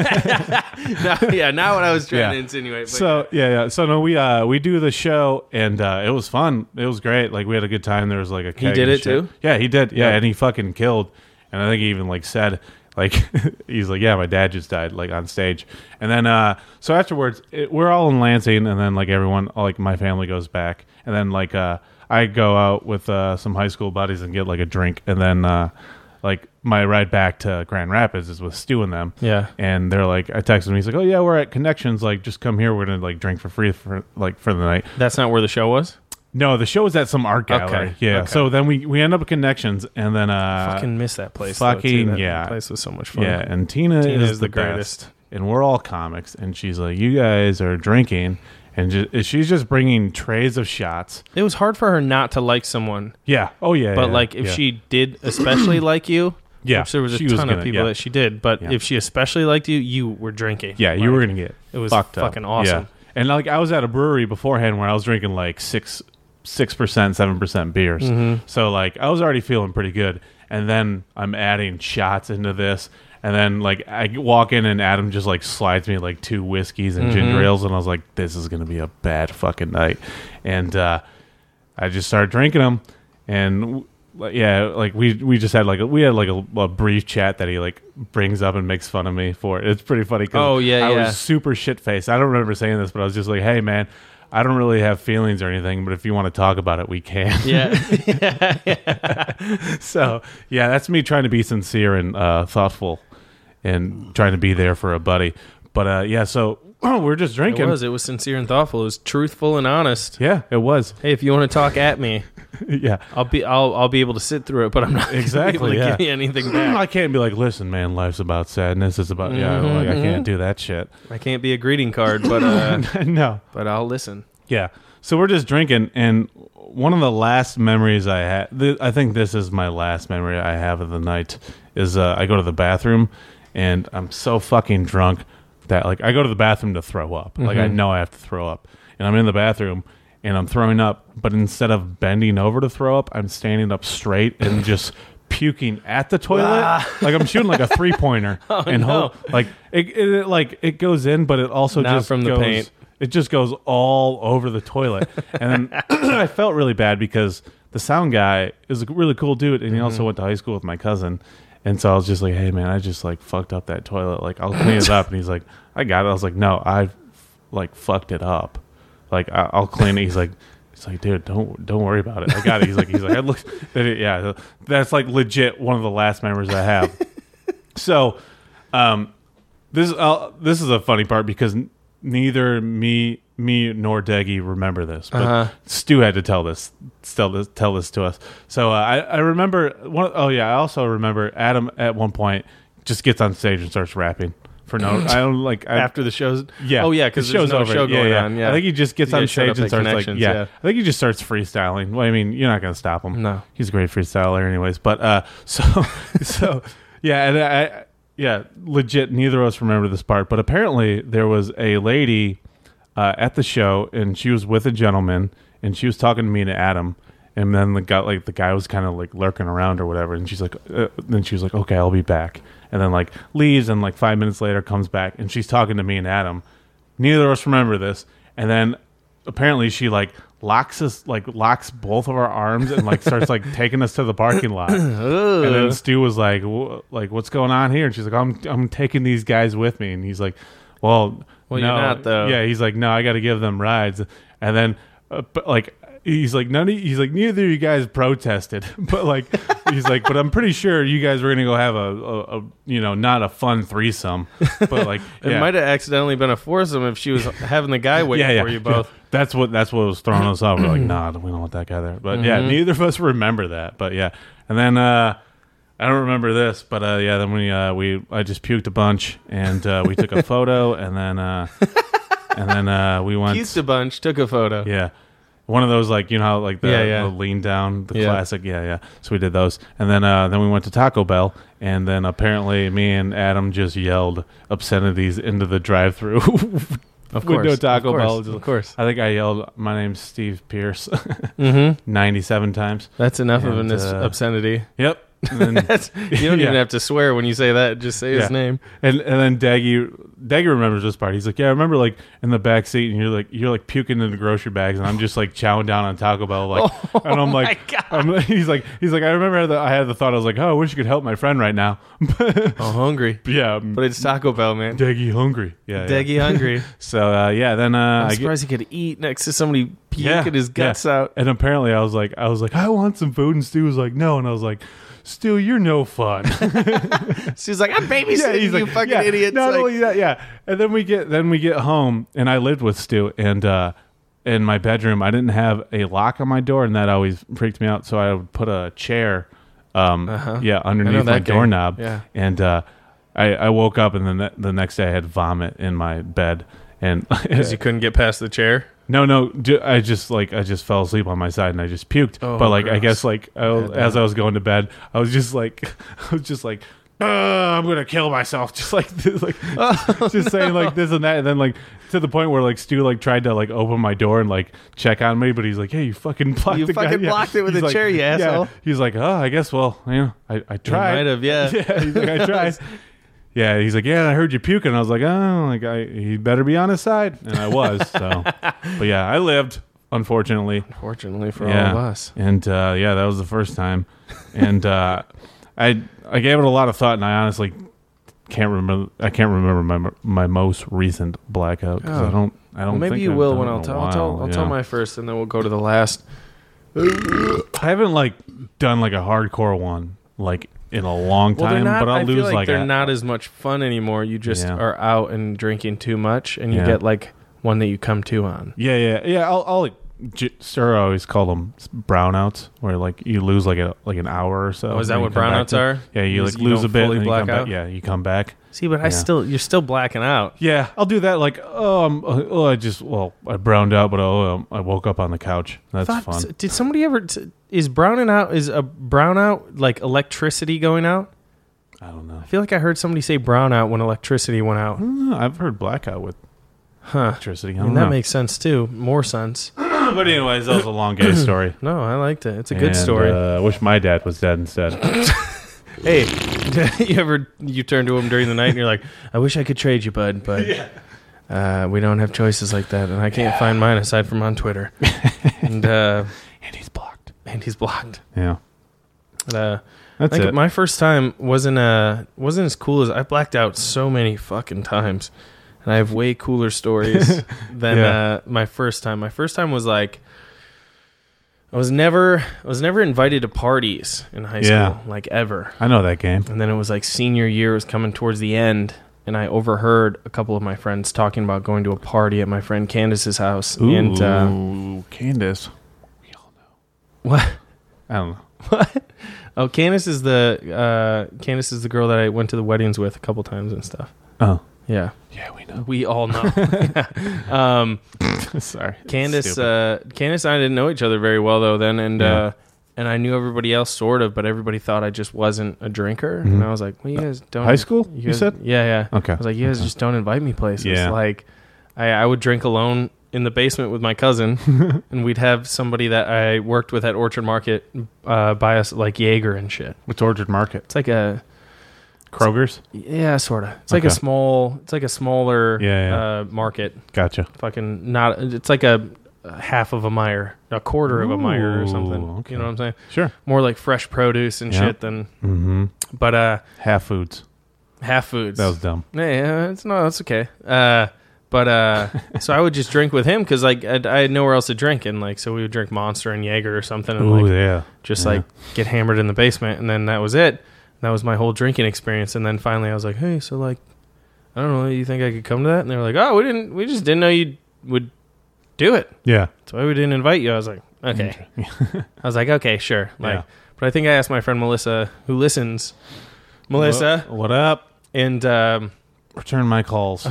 no, yeah, not what I was trying Yeah. to insinuate. But So yeah, yeah. So no, we uh we do the show, and uh it was fun. It was great. Like we had a good time. There was like a keg did and it shit. too? Yeah, he did. Yeah, Yeah. and he fucking killed. And I think he even like said like he's like, yeah, my dad just died like on stage. And then uh so afterwards, it, we're all in Lansing, and then like everyone, like my family goes back, and then like uh I go out with uh some high school buddies and get like a drink, and then uh like my ride back to Grand Rapids is with Stu and them. Yeah. And they're like, I texted him. He's like, oh yeah, we're at Connections. Like, just come here. We're gonna like drink for free for like for the night. That's not where the show was? No, the show was at some art gallery. Okay. Yeah. Okay. So then we we end up at Connections, and then uh, fucking miss that place. though, too. Fucking That yeah, place was so much fun. Yeah, and Tina, Tina is, is the, the greatest. best. And we're all comics, and she's like, you guys are drinking, and ju- she's just bringing trays of shots. It was hard for her not to like someone. Yeah. Oh yeah. But yeah, like, if yeah. she did especially like you. Yeah, which there was a she ton was of gonna- people yeah. that she did, but Yeah. if she especially liked you, you were drinking. Yeah, you Like, were gonna get it was fucked up. fucking awesome. Yeah. And like I was at a brewery beforehand where I was drinking like six six percent, seven percent beers. Mhm. So like I was already feeling pretty good. And then I'm adding shots into this. And then like I walk in and Adam just like slides me like two whiskeys and Mhm. ginger ales, and I was like, this is gonna be a bad fucking night. And uh, I just started drinking them, and like, yeah, like we we just had like a, we had like a, a brief chat that he like brings up and makes fun of me for. It's pretty funny. 'Cause Oh, yeah, I yeah. was super shit faced. I don't remember saying this, but I was just like, hey man, I don't really have feelings or anything, but if you want to talk about it, we can. Yeah. So yeah, that's me trying to be sincere and uh, thoughtful, and trying to be there for a buddy. But uh, yeah, so oh, we're just drinking. It was. It was sincere and thoughtful. It was truthful and honest. Yeah, it was. Hey, if you want to talk at me, yeah, I'll be. I'll. I'll be able to sit through it, but I'm not gonna Exactly. be able to Yeah. give you anything back. I can't be like, listen, man, life's about sadness. It's about yeah. Mhm, Like I mhm. can't do that shit. I can't be a greeting card, but uh, no. But I'll listen. Yeah. So we're just drinking, and one of the last memories I had. Th- I think this is my last memory I have of the night. Is uh, I go to the bathroom and I'm so fucking drunk that like I go to the bathroom to throw up. Mm-hmm. Like I know I have to throw up, and I'm in the bathroom and I'm throwing up. But instead of bending over to throw up, I'm standing up straight and just puking at the toilet. Ah. Like I'm shooting like a three pointer, oh, and no. ho- like it, it, it like it goes in, but it also Not just from the goes, paint. It just goes all over the toilet, and then I felt really bad because the sound guy is a really cool dude, and he also Mm-hmm. went to high school with my cousin. And so I was just like, hey, man, I just, like, fucked up that toilet. Like, I'll clean it up. And he's like, I got it. I was like, no, I, like, fucked it up. Like, I- I'll clean it. He's like, he's like, dude, don't don't worry about it. I got it. He's like, he's like, I looked at it. Yeah, that's, like, legit one of the last memories I have. So, um, this, uh, this is a funny part because n- neither me... me nor Deggy remember this, but uh-huh. Stu had to tell this, tell this, tell this to us. So uh, I, I remember one. Oh yeah, I also remember Adam at one point just gets on stage and starts rapping for no. I don't like I, after the show's. Yeah. Oh yeah, because the there's show's no over. show Yeah, going yeah. on. Yeah. I think he just gets You on guys shut stage up and at starts like Connections, yeah. yeah. I think he just starts freestyling. Well, I mean, you're not going to stop him. No, he's a great freestyler, anyways. But uh, so so yeah, and I yeah, legit. Neither of us remember this part, but apparently there was a lady. Uh, at the show, and she was with a gentleman, and she was talking to me and Adam, and then the guy, like the guy was kind of like lurking around or whatever, and she's like, uh, then she was like, okay, I'll be back, and then like leaves, and like five minutes later comes back, and she's talking to me and Adam. Neither of us remember this, and then apparently she like locks us, like locks both of our arms, and like starts like taking us to the parking lot, and then Stu was like, like what's going on here? And she's like, I'm I'm taking these guys with me, and he's like, well. Well, no, you're not though. Yeah, he's like, no, I got to give them rides, and then, uh, but like, he's like, none. Of, he's like, neither of you guys protested, but like, he's like, but I'm pretty sure you guys were gonna go have a, a, a you know, not a fun threesome, but like, it yeah. might have accidentally been a foursome if she was having the guy wait yeah, yeah, for you both. Yeah. That's what that's what was throwing us off. We're like, nah, we don't want that guy there. But mm-hmm. yeah, neither of us remember that. But yeah, and then. uh I don't remember this, but uh, yeah, then we uh, we I just puked a bunch, and uh, we took a photo, and then uh, and then uh, we went Puked a bunch, took a photo. Yeah, one of those like you know how like the, yeah, yeah. the lean down, the yeah. classic. Yeah, yeah. So we did those, and then uh, then we went to Taco Bell, and then apparently me and Adam just yelled obscenities into the drive-through. Of window course, Taco of course, Bell. Of course. I think I yelled, "My name's Steve Pierce," mm-hmm. ninety-seven times. That's enough and, of an uh, obscenity. Yep. And then, That's, you don't yeah. even have to swear when you say that. Just say yeah. his name. And and then Daggy Daggy remembers this part. He's like, yeah, I remember like in the back seat, and you're like you're like puking in the grocery bags, and I'm just like chowing down on Taco Bell, like, oh, and I'm like, I'm, he's like he's like I remember that I had the thought, I was like, oh, I wish you could help my friend right now. Oh, hungry. Yeah, but it's Taco Bell, man. Daggy hungry. Yeah, Daggy yeah. hungry. So uh, yeah, then uh, I'm I surprised get, he could eat next to somebody puking yeah, his guts yeah. out. And apparently, I was like, I was like, I want some food, and Stu was like, no, and I was like. Stu, you're no fun. She's like, I'm babysitting yeah, he's you like, fucking yeah, idiots. Not like, only that, yeah. And then we get then we get home, and I lived with Stu, and uh, in my bedroom, I didn't have a lock on my door, and that always freaked me out. So I would put a chair, um, uh-huh. yeah, underneath my game. doorknob, yeah. And uh, I, I woke up, and then the, the next day I had vomit in my bed, and because you couldn't get past the chair. No, no, ju- I just like I just fell asleep on my side and I just puked. Oh, but like gross. I guess like I, Yeah, as I was going to bed, I was just like I was just like uh, I'm gonna kill myself, just like this, like oh, just saying no. like this and that, and then like to the point where like Stu like tried to like open my door and like check on me, but he's like, hey, you fucking blocked you the fucking guy. blocked yeah. it with he's a like, chair, you asshole. Yeah. He's like, oh, I guess well, you know, I I tried. You might have, yeah. Yeah, he's like, I tried. Yeah, he's like, yeah, I heard you puking. I was like, oh, like I, he better be on his side, and I was. So, but yeah, I lived, unfortunately. Unfortunately for yeah. all of us. And uh, yeah, that was the first time, and uh, I I gave it a lot of thought, and I honestly can't remember. I can't remember my my most recent blackout because oh. I don't. I don't. Well, maybe think you I've will done when it I'll in a tell. I'll, while, tell, I'll yeah. tell my first, and then we'll go to the last. I haven't like done like a hardcore one like in a long Well, time, not, but I'll I lose feel like, like they're a, not as much fun anymore. You just Yeah. are out and drinking too much, and you Yeah. get like one that you come to on. Yeah, yeah, yeah. I'll, I'll like J- Sir always called them brownouts, where like you lose like a like an hour or so. Oh, is that and you what come back brownouts to- are? Yeah, you Is like you lose don't a bit, fully and you black come back. out? Yeah, you come back. See, but I Yeah. still, you're still blacking out. Yeah, I'll do that. Like, oh, I'm, oh, I just well, I browned out, but oh, um, I woke up on the couch. That's Thought- fun. Did somebody ever? T- is browning out? Is a brownout like electricity going out? I don't know. I feel like I heard somebody say brownout when electricity went out. Uh, I've heard blackout with Huh. electricity. I I don't mean, that know. makes sense too. More sense. But anyways, that was a long gay story. No, I liked it. It's a good And, story. I uh, wish my dad was dead instead. Hey, you ever you turn to him during the night and you're like, I wish I could trade you, bud, but uh, we don't have choices like that, and I can't find mine aside from on Twitter. and uh, And he's blocked. and he's blocked. Yeah. But, uh, That's like it. my first time wasn't uh wasn't as cool as I blacked out so many fucking times, and I have way cooler stories than Yeah. uh, my first time. My first time was like. I was never I was never invited to parties in high school, Yeah. like ever. I know that game. And then it was like senior year was coming towards the end, and I overheard a couple of my friends talking about going to a party at my friend Candace's house. Ooh, And uh, Candace. what? I don't know. What? Oh, Candace is the uh, Candace is the girl that I went to the weddings with a couple times and stuff. Oh. Yeah, Yeah, we know. we all know. um, Sorry. Candace, Stupid. uh, Candace and I didn't know each other very well though then, and Yeah. uh, and I knew everybody else sort of, but everybody thought I just wasn't a drinker, Mhm. and I was like, "Well, you guys don't." High school, you guys- said? Yeah, yeah. Okay. I was like, "You guys Okay. just don't invite me places." Yeah. Like, I, I would drink alone in the basement with my cousin, and we'd have somebody that I worked with at Orchard Market uh, buy us like Jaeger and shit. What's Orchard Market? It's like a Kroger's? yeah, sort of. It's like a Okay. small. It's like a smaller Yeah, yeah. Uh, market. Gotcha. Fucking not. It's like a, a half of a Meyer, a quarter of a Meyer or Ooh, something. okay. You know what I'm saying? Sure. More like fresh produce and Yeah. shit than. Mm-hmm. But uh, Half foods. half foods. That was dumb. Yeah, yeah, it's no, it's okay. Uh, but uh, so I would just drink with him because like I, I had nowhere else to drink, and like so we would drink Monster and Jaeger or something, and Ooh, like yeah. just Yeah. like get hammered in the basement, and then that was it. That was my whole drinking experience, and then finally I was like, hey, so like, I don't know, you think I could come to that? And they were like, oh, we didn't, we just didn't know you would do it. Yeah. That's why we didn't invite you. I was like, okay. I was like, okay, sure. Like, Yeah. but I think I asked my friend Melissa, who listens, Melissa, What, what up? and um, Return my calls.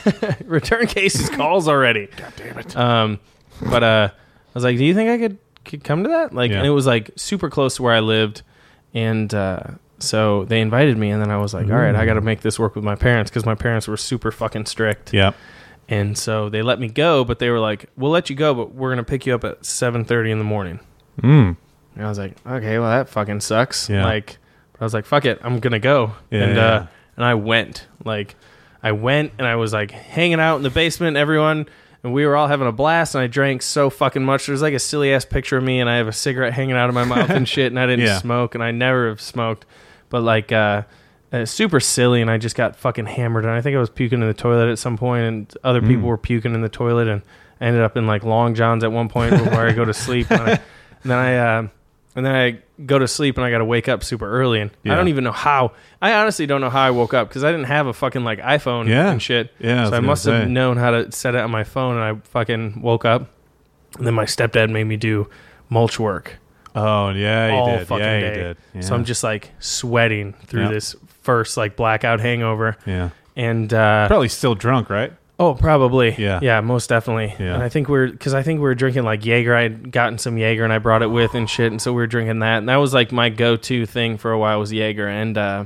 return cases calls already. God damn it. Um, but uh, I was like, do you think I could could come to that? Like, Yeah. and it was like super close to where I lived, and uh, so they invited me, and then I was like, all right, I got to make this work with my parents because my parents were super fucking strict. Yep. And so they let me go, but they were like, we'll let you go, but we're gonna pick you up at seven thirty in the morning. Mm. And I was like, okay, well that fucking sucks. Yeah. Like, but I was like, fuck it, I'm gonna go. Yeah, and yeah. uh, and I went. Like, I went and I was like hanging out in the basement, everyone, and we were all having a blast. And I drank so fucking much. There's like a silly ass picture of me, and I have a cigarette hanging out of my mouth and shit. And I didn't Yeah. smoke, and I never have smoked. But like, uh, uh, super silly, and I just got fucking hammered. And I think I was puking in the toilet at some point, and other people Mm. were puking in the toilet, and I ended up in like Long John's at one point before I go to sleep. And, I, and then I, uh, and then I go to sleep, and I got to wake up super early, and Yeah. I don't even know how. I honestly don't know how I woke up because I didn't have a fucking like iPhone Yeah. and shit. Yeah, I was so I gonna must have say. known how to set it on my phone, and I fucking woke up, and then my stepdad made me do mulch work Oh, yeah, you all did. fucking yeah, day. you did. Yeah. So I'm just like sweating through Yep. this first like blackout hangover, Yeah. and uh, Probably still drunk, right? oh, probably, Yeah. yeah, most definitely. Yeah. And I think we're because I think we were drinking like Jaeger. I had gotten some Jaeger and I brought it with and shit, and so we were drinking that, and that was like my go-to thing for a while was Jaeger, and uh,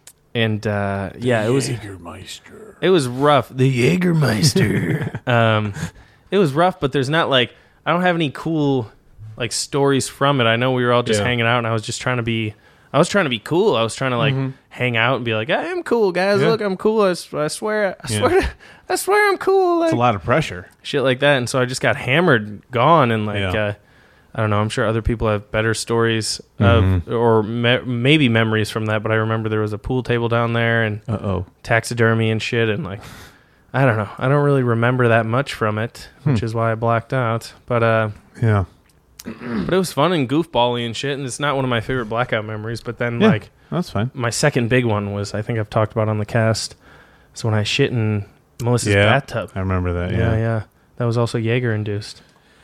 and uh, yeah, it was Jägermeister. it was rough. The Jägermeister. um, it was rough, but there's not like I don't have any cool like stories from it. I know we were all just Yeah. hanging out, and I was just trying to be. I was trying to be cool. I was trying to like hang out and be like, I am cool, guys. Mm-hmm. Yeah. Look, I'm cool. I, s- I swear, I Yeah. swear, I swear, I'm cool. It's Like a lot of pressure. shit like that. And so I just got hammered, gone, and like Yeah. uh, I don't know. I'm sure other people have better stories Mhm. of or me- maybe memories from that. But I remember there was a pool table down there and Uh oh. taxidermy and shit, and like I don't know. I don't really remember that much from it, which Hmm. is why I blacked out. But uh, Yeah. but it was fun and goofbally and shit. And it's not one of my favorite blackout memories. But then Yeah. like. That's fine. My second big one was I think I've talked about on the cast. So when I shit in Melissa's Yeah. bathtub. I remember that. Yeah, Yeah. yeah. That was also Jaeger induced.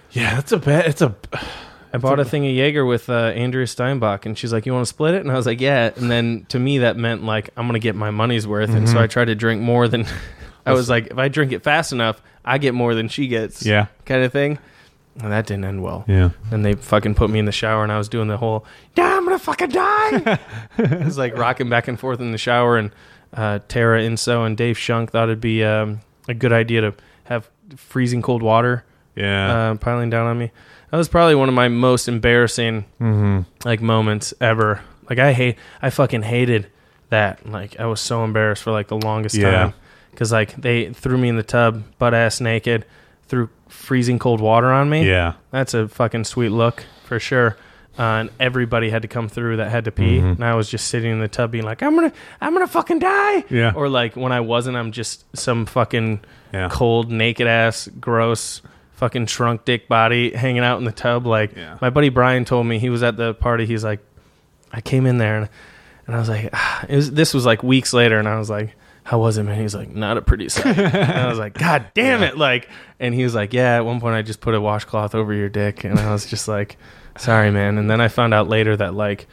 Yeah, that's a bad. It's a. I bought a thing of Jaeger with uh, Andrea Steinbach, and she's like, "You want to split it?" And I was like, "Yeah." And then to me, that meant like I'm gonna get my money's worth, mm-hmm. and so I tried to drink more than. I was like, if I drink it fast enough, I get more than she gets. Yeah, kind of thing. And that didn't end well. Yeah. And they fucking put me in the shower, and I was doing the whole, "Yeah, I'm gonna fucking die." I was like rocking back and forth in the shower, and uh, Tara Inso and Dave Shunk thought it'd be um, a good idea to have freezing cold water. Yeah, uh, piling down on me. That was probably one of my most embarrassing mm-hmm. like moments ever. Like I hate, I fucking hated that. Like I was so embarrassed for like the longest yeah. time because like they threw me in the tub, butt ass naked, threw freezing cold water on me. Yeah, that's a fucking sweet look for sure. Uh, and everybody had to come through that had to pee, mm-hmm. and I was just sitting in the tub being like, "I'm gonna, I'm gonna fucking die." Yeah. Or like when I wasn't, I'm just some fucking yeah. cold, naked ass, gross. Fucking shrunk dick body hanging out in the tub. Like yeah. my buddy Brian told me, he was at the party. He's like, I came in there and, and I was like, ah, it was, this was like weeks later. And I was like, how was it, man? He's like, not a pretty sight. And I was like, God damn yeah. it. Like, and he was like, yeah, at one point I just put a washcloth over your dick. And I was just like, sorry, man. And then I found out later that like,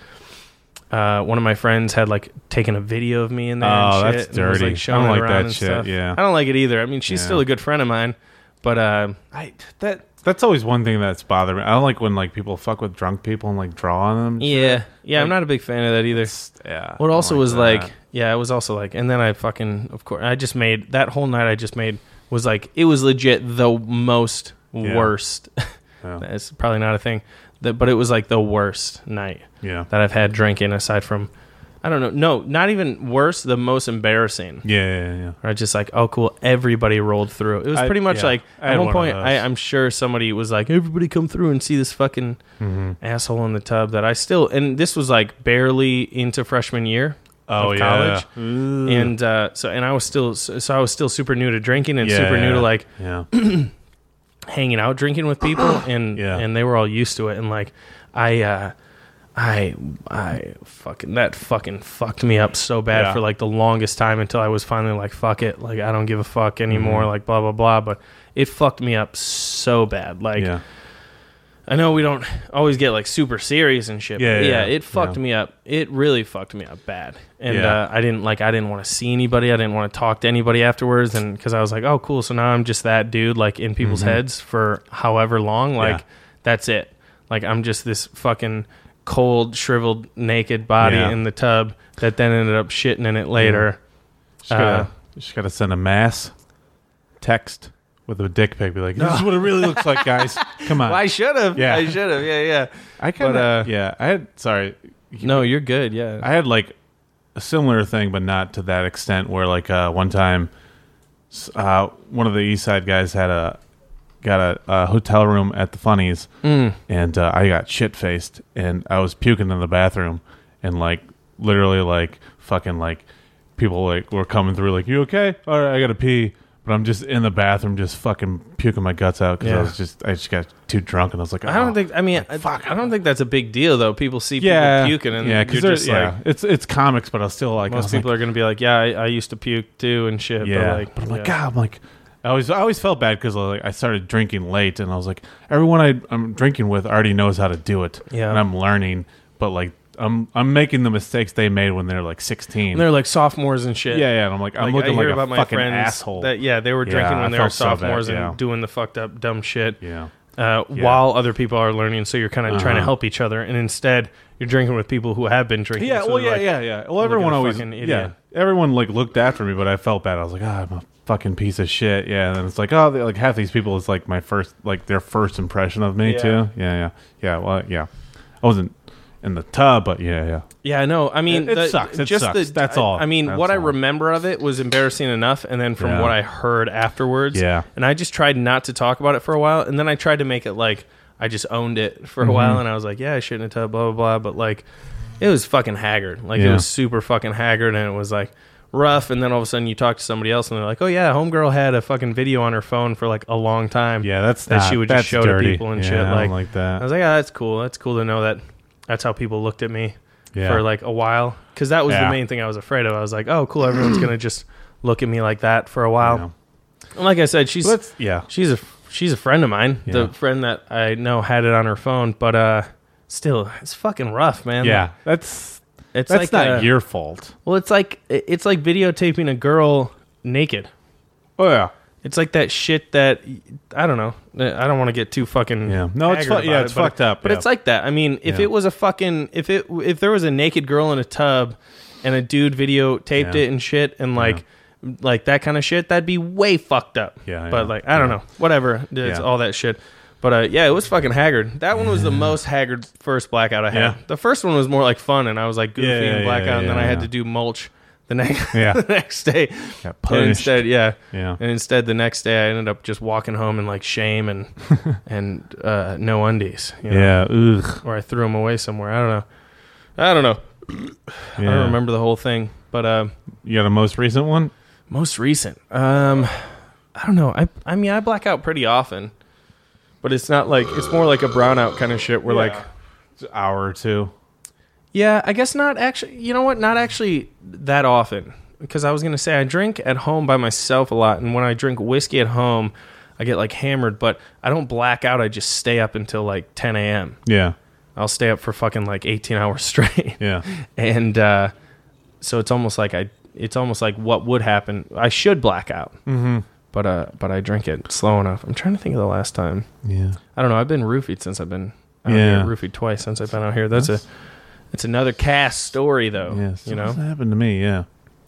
uh, one of my friends had like taken a video of me in there. Oh, and shit, that's and dirty. was, like, showing I don't it like around that and shit. stuff. Yeah. I don't like it either. I mean, she's yeah. still a good friend of mine. But uh, I that that's always one thing that's bothered me. I don't like when like people fuck with drunk people and like draw on them. Yeah, yeah, like, I'm not a big fan of that either. Yeah. Well, it also like was that. like, yeah, it was also like, and then I fucking, of course, I just made that whole night. I just made was like it was legit the most yeah. worst. Yeah. It's probably not a thing, that, but it was like the worst night yeah. that I've had drinking aside from. I don't know. No, not even worse. The most embarrassing. Yeah, yeah, yeah. Or just like, oh, cool. Everybody rolled through. It was pretty I, much yeah, like I at one one point. I, I'm sure somebody was like, everybody come through and see this fucking mm-hmm. asshole in the tub. That I still, and this was like barely into freshman year oh, of yeah. college, Ooh. and uh, so and I was still so I was still super new to drinking and yeah, super new to like yeah. hanging out drinking with people, and yeah. and they were all used to it, and like I. uh I I fucking that fucking fucked me up so bad yeah. for like the longest time until I was finally like fuck it, like I don't give a fuck anymore, mm-hmm. like blah blah blah. But it fucked me up so bad. Like yeah. I know we don't always get like super serious and shit. Yeah, but yeah, yeah, yeah. it fucked yeah. me up. It really fucked me up bad. And yeah. uh, I didn't like I didn't want to see anybody. I didn't want to talk to anybody afterwards. And because I was like, oh cool, so now I'm just that dude like in people's mm-hmm. heads for however long. Like yeah. that's it. Like I'm just this fucking cold, shriveled, naked body yeah. in the tub that then ended up shitting in it later. Just gotta, uh, just gotta send a mass text with a dick pic. Be like, this is what it really looks like, guys. Come on. Well, I should have. Yeah. I should have. Yeah, yeah. I kind of. uh, yeah, I had. Sorry. No, you're good. Yeah. I had like a similar thing, but not to that extent. Where like uh, one time, uh, one of the East Side guys had a. got a, a hotel room at the Funnies, mm. and uh, I got shit faced, and I was puking in the bathroom, and like literally like fucking like people like were coming through like, you okay? All right, I gotta pee, but I'm just in the bathroom just fucking puking my guts out because yeah. I was just I just got too drunk, and I was like, oh, I don't think I mean like, I, fuck, I don't think that's a big deal though. People see people yeah, puking and yeah, you're because just yeah, like it's it's comics, but I was still like most people like, are gonna be like, yeah, I, I used to puke too and shit. yeah, but, like, but I'm yeah. like, God, I'm like. I always, I always felt bad because like, I started drinking late, and I was like, everyone I, I'm drinking with already knows how to do it, yeah. and I'm learning, but like I'm, I'm making the mistakes they made when they're like sixteen. And they're like sophomores and shit. Yeah, yeah. And I'm like, I'm like, looking I hear like about a my fucking friends asshole. That, yeah, they were drinking yeah, when I they were felt so bad, sophomores yeah. and doing the fucked up dumb shit. Yeah. Uh, Yeah. While other people are learning, so you're kind of Uh-huh. trying to help each other, and instead you're drinking with people who have been drinking. Yeah, so well, they're yeah, like, yeah, yeah. Well, "Look at everyone a always, fucking idiot." yeah, everyone like looked after me, but I felt bad. I was like, ah, I'm a fucking piece of shit. Yeah, and then it's like, oh, they, like half these people is like my first, like their first impression of me Yeah. too. Yeah, yeah, yeah. Well, yeah, I wasn't in the tub, but yeah, yeah. Yeah, I know. I mean, It- it the- sucks. It just sucks. The, That's I- all. I mean, That's what I all. remember of it was embarrassing enough, and then from Yeah. what I heard afterwards, Yeah. and I just tried not to talk about it for a while, and then I tried to make it like I just owned it for a Mhm. while, and I was like, yeah, I shit in a tub, blah blah blah, but like it was fucking haggard, like it Yeah. was super fucking haggard, and it was like rough, and then all of a sudden you talk to somebody else, and they're like, oh yeah, homegirl had a fucking video on her phone for like a long time, Yeah, that's that not, she would that's just show dirty. to people and yeah, shit, I don't like, like that. I was like, yeah, that's cool, that's cool to know that that's how people looked at me. Yeah. For like a while, because that was Yeah. the main thing I was afraid of. I was like, "Oh, cool, everyone's gonna just look at me like that for a while." Yeah. And like I said, she's Let's- yeah. she's a she's a friend of mine. Yeah. The friend that I know had it on her phone, but uh, still, it's fucking rough, man. Yeah, that's it's that's like not uh, your fault. Well, it's like it's like videotaping a girl naked. Oh yeah, it's like that shit that I don't know. I don't want to get too fucking yeah. No, it's fu- haggard yeah, about it's it, but- fucked up. But yeah. it's like that. I mean, if Yeah. it was a fucking if it if there was a naked girl in a tub and a dude videotaped Yeah. it and shit and like like that kind of shit, that'd be way fucked up. Yeah, But yeah. like I don't Yeah. know, whatever. It's Yeah. all that shit. But uh, yeah, it was fucking haggard. That one was the most haggard first blackout I had. Yeah. The first one was more like fun, and I was like goofy Yeah, yeah, and blackout, yeah, and then yeah, I had yeah. to do mulch the next Yeah. the next day. Got And punished. instead, yeah, Yeah. and instead the next day I ended up just walking home in like shame and and uh, no undies. You know? Yeah, ugh. Or I threw them away somewhere. I don't know. I don't know. I Yeah. don't remember the whole thing, but uh, You got a most recent one? most recent. Um, I don't know. I I mean I black out pretty often, but it's not like it's more like a brownout kind of shit. Where like It's an hour or two. yeah, I guess not actually. You know what? Not actually that often. Because I was gonna say I drink at home by myself a lot, and when I drink whiskey at home, I get like hammered. But I don't black out. I just stay up until like ten a.m. Yeah, I'll stay up for fucking like eighteen hours straight. yeah, And uh, so it's almost like I, it's almost like what would happen. I should black out, mm-hmm. but uh, but I drink it slow enough. I'm trying to think of the last time. yeah. I don't know. I've been roofied since I've been out Yeah. here. Roofied twice since I've been out here. That's a, it's another cast story though. Yeah, you know. that happened to me. Yeah,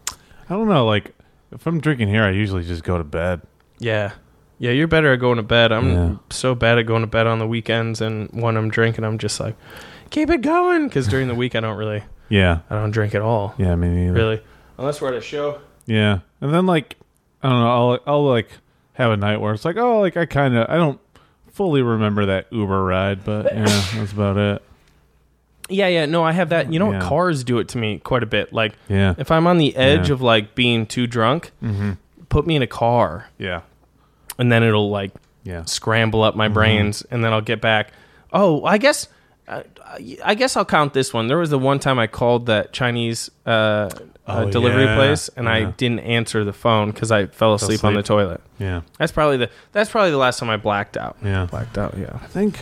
I don't know. Like, if I'm drinking here, I usually just go to bed. Yeah. Yeah, you're better at going to bed. I'm Yeah. so bad at going to bed on the weekends, and when I'm drinking, I'm just like, keep it going, because during the week I don't really, Yeah, I don't drink at all. yeah. Me neither. Really, unless we're at a show. Yeah, and then like, I don't know. I'll I'll like have a night where it's like, oh, like I kind of I don't fully remember that Uber ride, but yeah, that's about it. Yeah, yeah, no, I have that. You know what? Yeah. Cars do it to me quite a bit. Like, Yeah, if I'm on the edge Yeah. of like being too drunk, mm-hmm. put me in a car, yeah, and then it'll like yeah. scramble up my brains, and then I'll get back. Oh, I guess, uh, I guess I'll count this one. There was the one time I called that Chinese uh, uh, Oh, delivery yeah, place, and I yeah. didn't answer the phone because I fell asleep, on the asleep. toilet. Yeah, That's probably the that's probably the last time I blacked out. yeah. Blacked out. Yeah. I think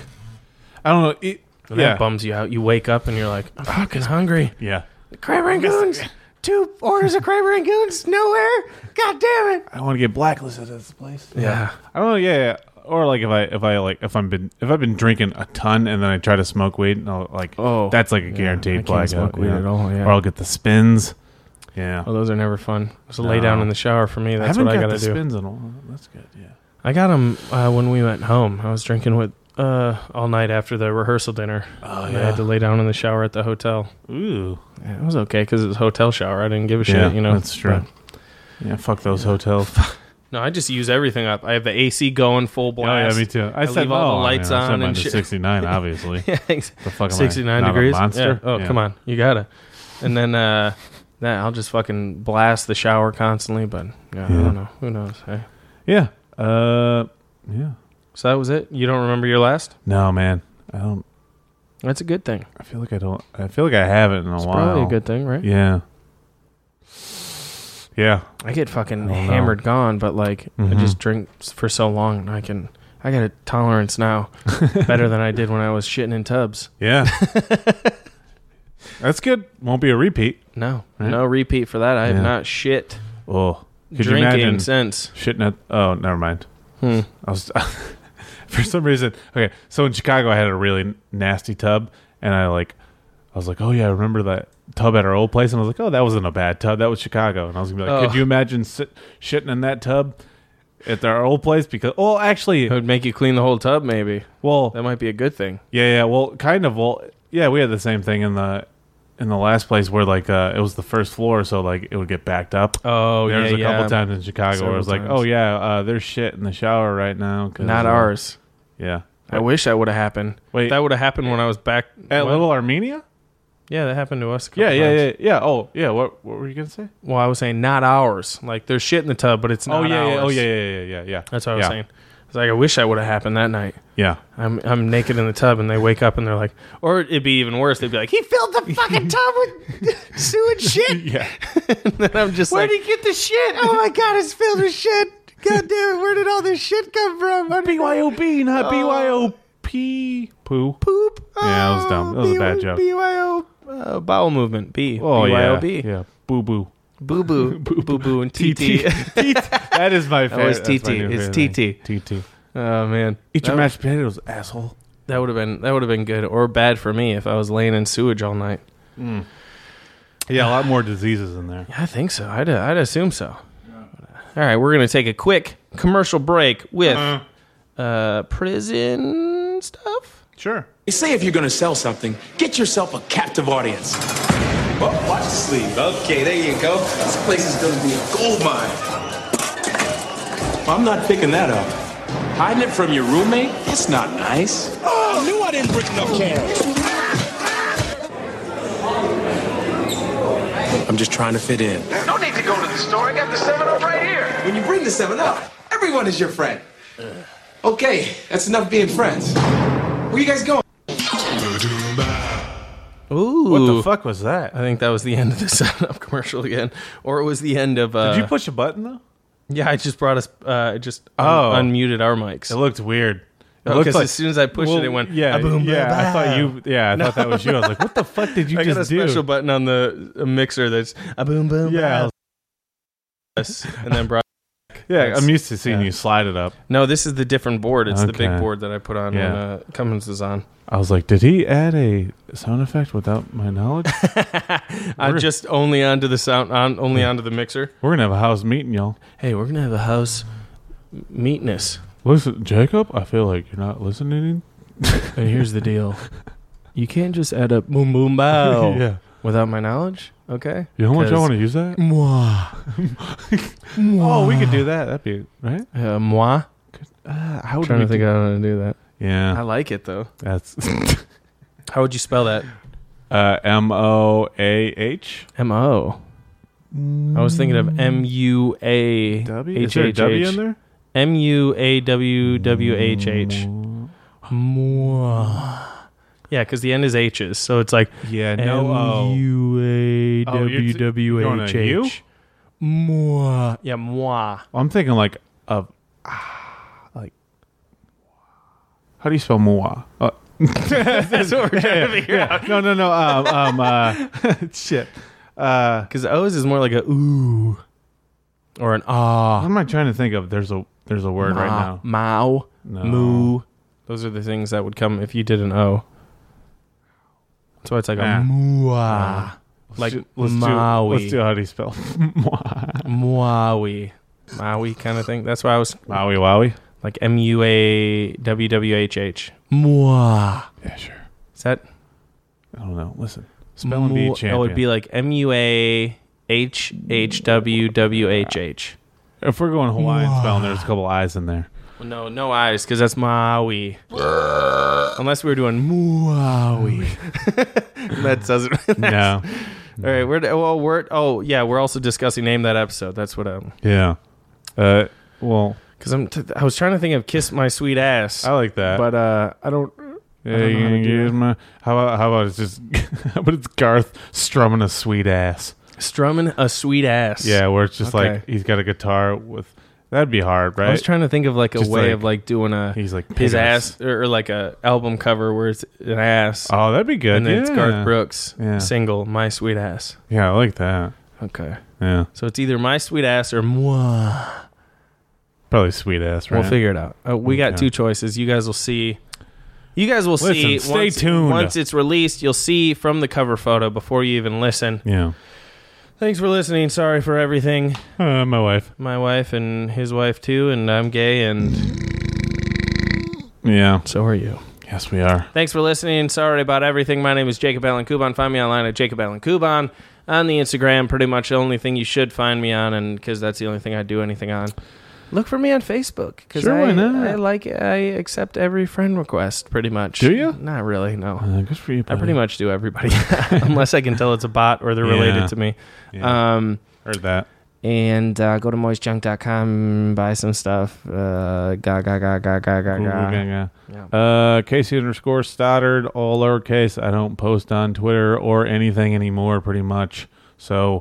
I don't know. It, And yeah, That bums you out. You wake up and you're like, I'm fucking hungry. yeah. Crab Rangoons. Two orders of crab rangoons. Nowhere. God damn it. I want to get blacklisted at this place. Yeah. I don't know. Yeah, yeah. Or like if I if I like if I'm been if I've been drinking a ton and then I try to smoke weed, and I'll, like Oh, that's like a yeah, guaranteed I can't blackout. smoke weed yeah. at all, yeah. Or I'll get the spins. Yeah. Oh, those are never fun. Just lay No. down in the shower for me. I That's haven't what I got got to the do. spins in a while. That's good. Yeah. I got them uh, when we went home. I was drinking with uh, all night after the rehearsal dinner. Oh And I had to lay down in the shower at the hotel. Ooh. Yeah, it was okay because it was a hotel shower. I didn't give a shit, Yeah, you know. that's true. But- Yeah. Fuck those hotels. no, I just use everything up. I have the A C going full Oh blast. yeah, me too. I, I said leave all no, the lights I mean, I set on mine and to shit. sixty-nine, obviously. Yeah, The fuck am I? sixty-nine Not a degrees. monster? Yeah. Oh, Yeah. come on. You got to. And then uh, nah, I'll just fucking blast the shower constantly. But yeah, I Yeah. don't know. Who knows? Hey. Yeah. Uh. Yeah. So that was it? You don't remember your last? No, man. I don't. That's a good thing. I feel like I don't. I feel like I haven't in a It's while. probably a good thing, right? Yeah. Yeah. I get fucking I don't hammered know. gone, but like I Mhm. just drink for so long and I can I got a tolerance now better than I did when I was shitting in tubs. Yeah. That's good. Won't be a repeat. No. Right? No repeat for that. I have Yeah. not shit Oh. Could you drinking imagine since. shitting at? Oh, never mind. Hmm. I was for some reason. Okay, so in Chicago, I had a really nasty tub, and I like, I was like, oh yeah, I remember that tub at our old place, and I was like, oh, that wasn't a bad tub. That was Chicago, and I was gonna be like, Oh. could you imagine sit, shitting in that tub at our old place? Because, well, actually, It would make you clean the whole tub maybe. well, That might be a good thing. yeah, yeah, well, kind of, well, yeah, we had the same thing in the in the last place where like uh, it was the first floor, so like it would get backed up. Oh, There yeah, was a yeah. couple times in Chicago where it was like, Several oh times. yeah, uh, there's shit in the shower right now. 'cause, Not uh, ours. Yeah. I wish that would have happened. Wait. That would have happened when I was back At what? Little Armenia? Yeah, that happened to us. a couple Yeah, yeah, times. yeah, yeah. Oh, yeah. What what were you gonna say? Well, I was saying not ours. Like there's shit in the tub, but it's not oh yeah, yeah. ours. Oh yeah, yeah, yeah, yeah, yeah. That's what I was yeah. saying. It's like I wish I would have happened that night. Yeah. I'm I'm naked in the tub, and they wake up and they're like, or it'd be even worse. They'd be like, he filled the fucking tub with sewage shit. Yeah. And then I'm just Where'd like, he get the shit? Oh my god, it's filled with shit. God damn it, where did all this shit come from? B Y O B, not B Y O P. Poo. Poop. Yeah, that was dumb. That was a bad joke. B Y O uh, bowel movement. B. Oh, B Y O yeah. B. Yeah. Boo boo. Boo boo. Boo boo and T T. That is my favorite. That was T T. It's T T. T T. Oh, man. Eat your That- mashed potatoes, asshole. That would have been that would have been good or bad for me if I was laying in sewage all night. Mm. Yeah, a lot more diseases in there. I think so. I'd I'd assume so. All right, we're gonna take a quick commercial break with uh-huh. uh, prison stuff. Sure. They say if you're gonna sell something, get yourself a captive audience. Oh, watch the sleeve. Okay, there you go. This place is gonna be a gold mine. I'm not picking that up. Hiding it from your roommate? That's not nice. Oh, I knew I didn't bring enough cash. I'm just trying to fit in. No need to go to the store. I got the seven up right here. When you bring the seven up, everyone is your friend. Okay, that's enough being friends. Where you guys going? Ooh, What the fuck was that? I think that was the end of the seven up commercial again, or it was the end of. Uh, Did you push a button though? Yeah, I just brought us. Uh, just Oh. un- unmuted our mics. It looked weird. It Because looked like- as soon as I pushed well, it, it went. Yeah, "A-boom, yeah. ba-ba." I thought you. Yeah, I thought that was you. I was like, what the fuck did you I got a just do? special button on the uh, mixer that's a boom boom. Yeah. ba. And then brought. Yeah, That's- I'm used to seeing yeah. you slide it up. No, this is the different board. It's the big Okay. board that I put on Yeah. when uh, Cummins is on. I was like, did he add a sound effect without my knowledge? I'm just only onto the sound, on only onto the mixer. We're gonna have a house meeting, y'all. Hey, we're gonna have a house meetness. Listen, Jacob, I feel like you're not listening. And here's the deal: you can't just add up boom boom bow Yeah. without my knowledge. Okay. You know how much I 'Cause- want to use that? Moi. Oh, we could do that. That'd be right. Uh, moi. Uh, how I'm would trying we to think do- how I'm gonna do that. I Yeah, like it though. that's How would you spell that? uh, M O A H M O. I was thinking of M U A W. Is H there a H W in H. there? M U A W W H H. Moi. Yeah, because the end is H's, so it's like Yeah, no O. M U A Oh, you're W t- W you're going H to U? H. Moi. Yeah, moi. I'm thinking like of ah, like how do you spell moi? Uh, That's what we're trying to figure out. no, no, no. Um, um uh, shit. Uh, Because O's is more like a ooh or an ah. what am I trying to think of? There's a there's a word right now. Mao. No. Moo. Those are the things that would come if you did an O. So it's like Nah. a mua. Like Let's do- let's do, Maui. let's do how do you spell Maui. Maui kind of thing. That's why I was Maui Wowie? like M U A W W H H. Mua. Yeah, sure. Is that? I don't know. Listen, spell and be Mu- champion. It would be like M U A H H W W H H. If we're going Hawaiian spelling, there's a couple I's in there. Well, no, no eyes, because that's Maui. Unless we were doing Maui. That doesn't. No. All right, we're well, we're oh yeah, we're also discussing name that episode. That's what I'm. Yeah. Uh. Well, Because I'm. T- I was trying to think of "Kiss My Sweet Ass," I like that. but uh, I don't. yeah, I don't you know how to can do use that. my. How about how about it's just? How about it's Garth strumming a sweet ass? Strumming a sweet ass. Yeah, where it's just Okay. like he's got a guitar with. That'd be hard, right? I was trying to think of like a Just way like- of like doing a He's like his picking ass or, or like a album cover where it's an ass. Oh, that'd be good. and then yeah. it's Garth Brooks Yeah. single "My Sweet Ass." Yeah, I like that. Okay, Yeah, so it's either "My Sweet Ass" or "Moi." probably sweet ass, right? We'll figure it out. Uh, we got Okay. two choices. You guys will see. You guys will Listen, see. stay once, tuned. Once it's released, you'll see from the cover photo before you even listen. Yeah. Thanks for listening. Sorry for everything. Uh, my wife. My wife and his wife too, and I'm gay, and Yeah. so are you. Yes, we are. Thanks for listening. Sorry about everything. My name is Jacob Allen Kuban. Find me online at Jacob Allen Kuban on the Instagram. Pretty much the only thing you should find me on, and because that's the only thing I do anything on. Look for me on Facebook because Sure, I, why not? I like I accept every friend request. Pretty much. Do you? Not really. No. Uh, good for you. I buddy. pretty much do everybody, unless I can tell it's a bot or they're related Yeah. to me. Yeah. Um, Heard that. and uh, go to moist junk dot com, buy some stuff. Uh, ga ga ga ga ga ga Ooh, ga. yeah, Yeah. yeah. Uh, Casey underscore Stoddard, all lowercase. I don't post on Twitter or anything anymore, pretty much. So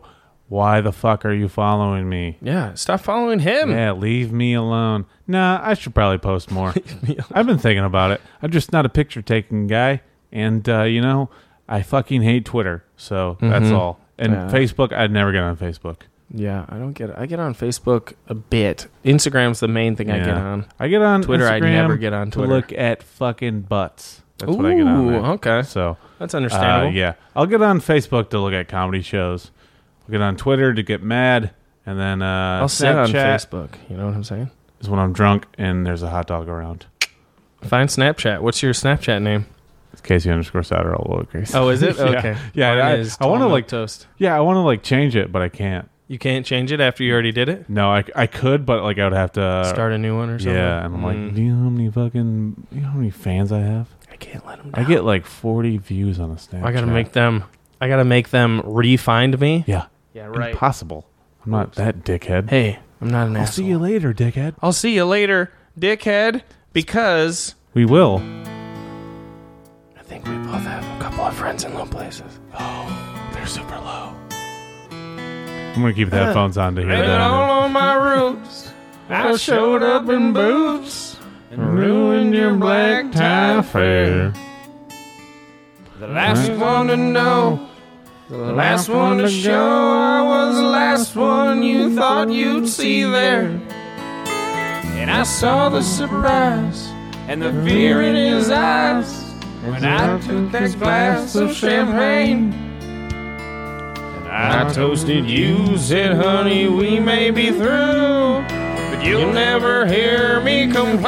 Why the fuck are you following me? Yeah, stop following him. Yeah, leave me alone. Nah, I should probably post more. I've been thinking about it. I'm just not a picture-taking guy. And, uh, you know, I fucking hate Twitter. So that's Mhm. all. And Yeah. Facebook, I'd never get on Facebook. Yeah, I don't get it. I get on Facebook a bit. Instagram's the main thing I get Yeah. on. I get on Twitter. I Instagram never get on to Twitter. look at fucking butts. That's what I get on Ooh, there. okay. So That's understandable. Uh, yeah, I'll get on Facebook to look at comedy shows. I'll get on Twitter to get mad, and then uh, I'll sit on Snapchat Facebook. You know what I'm saying? is when I'm drunk and there's a hot dog around. Find Snapchat. What's your Snapchat name? It's Casey underscore Souter all lowercase. Oh, is it? Yeah. Okay. Yeah, Mine I, is I want to Tall like Milk Toast. Yeah, I want to like change it, but I can't. You can't change it after you already did it? No, I, I could, but like I would have to Start a new one or something? Yeah, and I'm like, Mm. do you know how many fucking, you know how many fans I have? I can't let them I get like forty views on a Snapchat. I gotta make them. I gotta make them re-find me. Yeah. Yeah, right. Impossible. I'm not that dickhead. Hey, I'm not an I'll asshole. see you later, dickhead. I'll see you later, dickhead. Because We will. I think we both have a couple of friends in low places. Oh, they're super low. I'm gonna keep the headphones on to hear Living that. all on my roots. I showed up in boots and ruined your black tie affair. The last one to know, the last one to show. I was the last one you thought you'd see there. And I saw the surprise and the fear in his eyes when I took that glass of champagne. And I toasted you, said, honey, we may be through, but you'll never hear me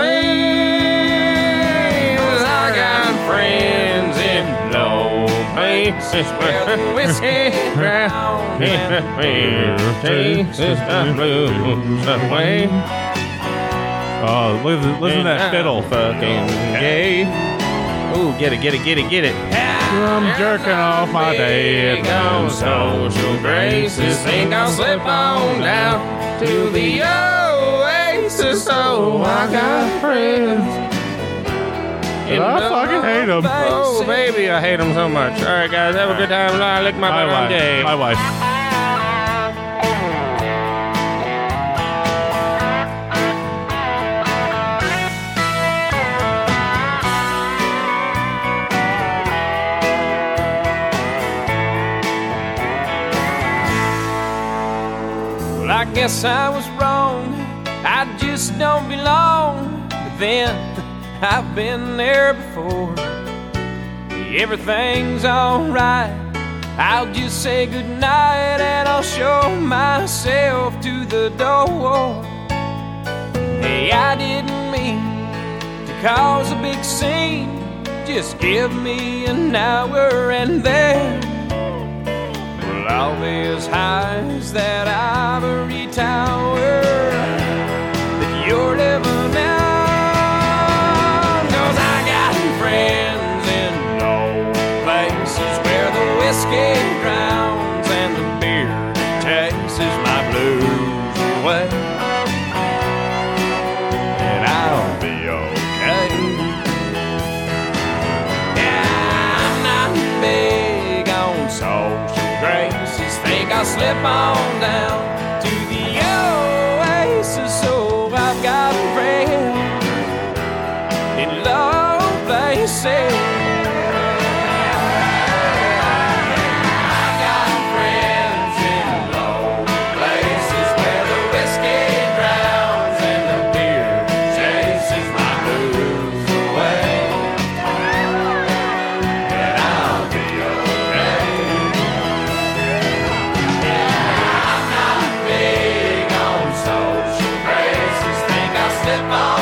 complain. 'Cause I got friends in low places where the whiskey drowned and beer tastes the blues away. Oh, listen, listen to that fiddle. Fucking gay. Ooh, get it, get it, get it, get it. I'm jerking off my day. On social graces, think I'll slip on down to the oasis. Oh, I got friends. I fucking hate them. Oh, baby, I hate them so much. All right, guys, have a good time. I lick my My butt on wife. Dave. My wife. Well, I guess I was wrong. I just don't belong. But then I've been there before. Everything's alright. I'll just say goodnight and I'll show myself to the door. Hey, I didn't mean to cause a big scene. Just give me an hour and then well, all these highs that ivory tower that you're living on. 'Cause I got friends in low places where the whiskey drowns and the beer chases my blues away. And I'll be okay. Yeah, I'm not big on social graces. Think I'll slip on down to the oasis. So I've got friends in low places. I've got friends in low places where the whiskey drowns and the beer chases my blues away. And I'll be okay. Yeah, I'm not big on social graces. Think I'll slip on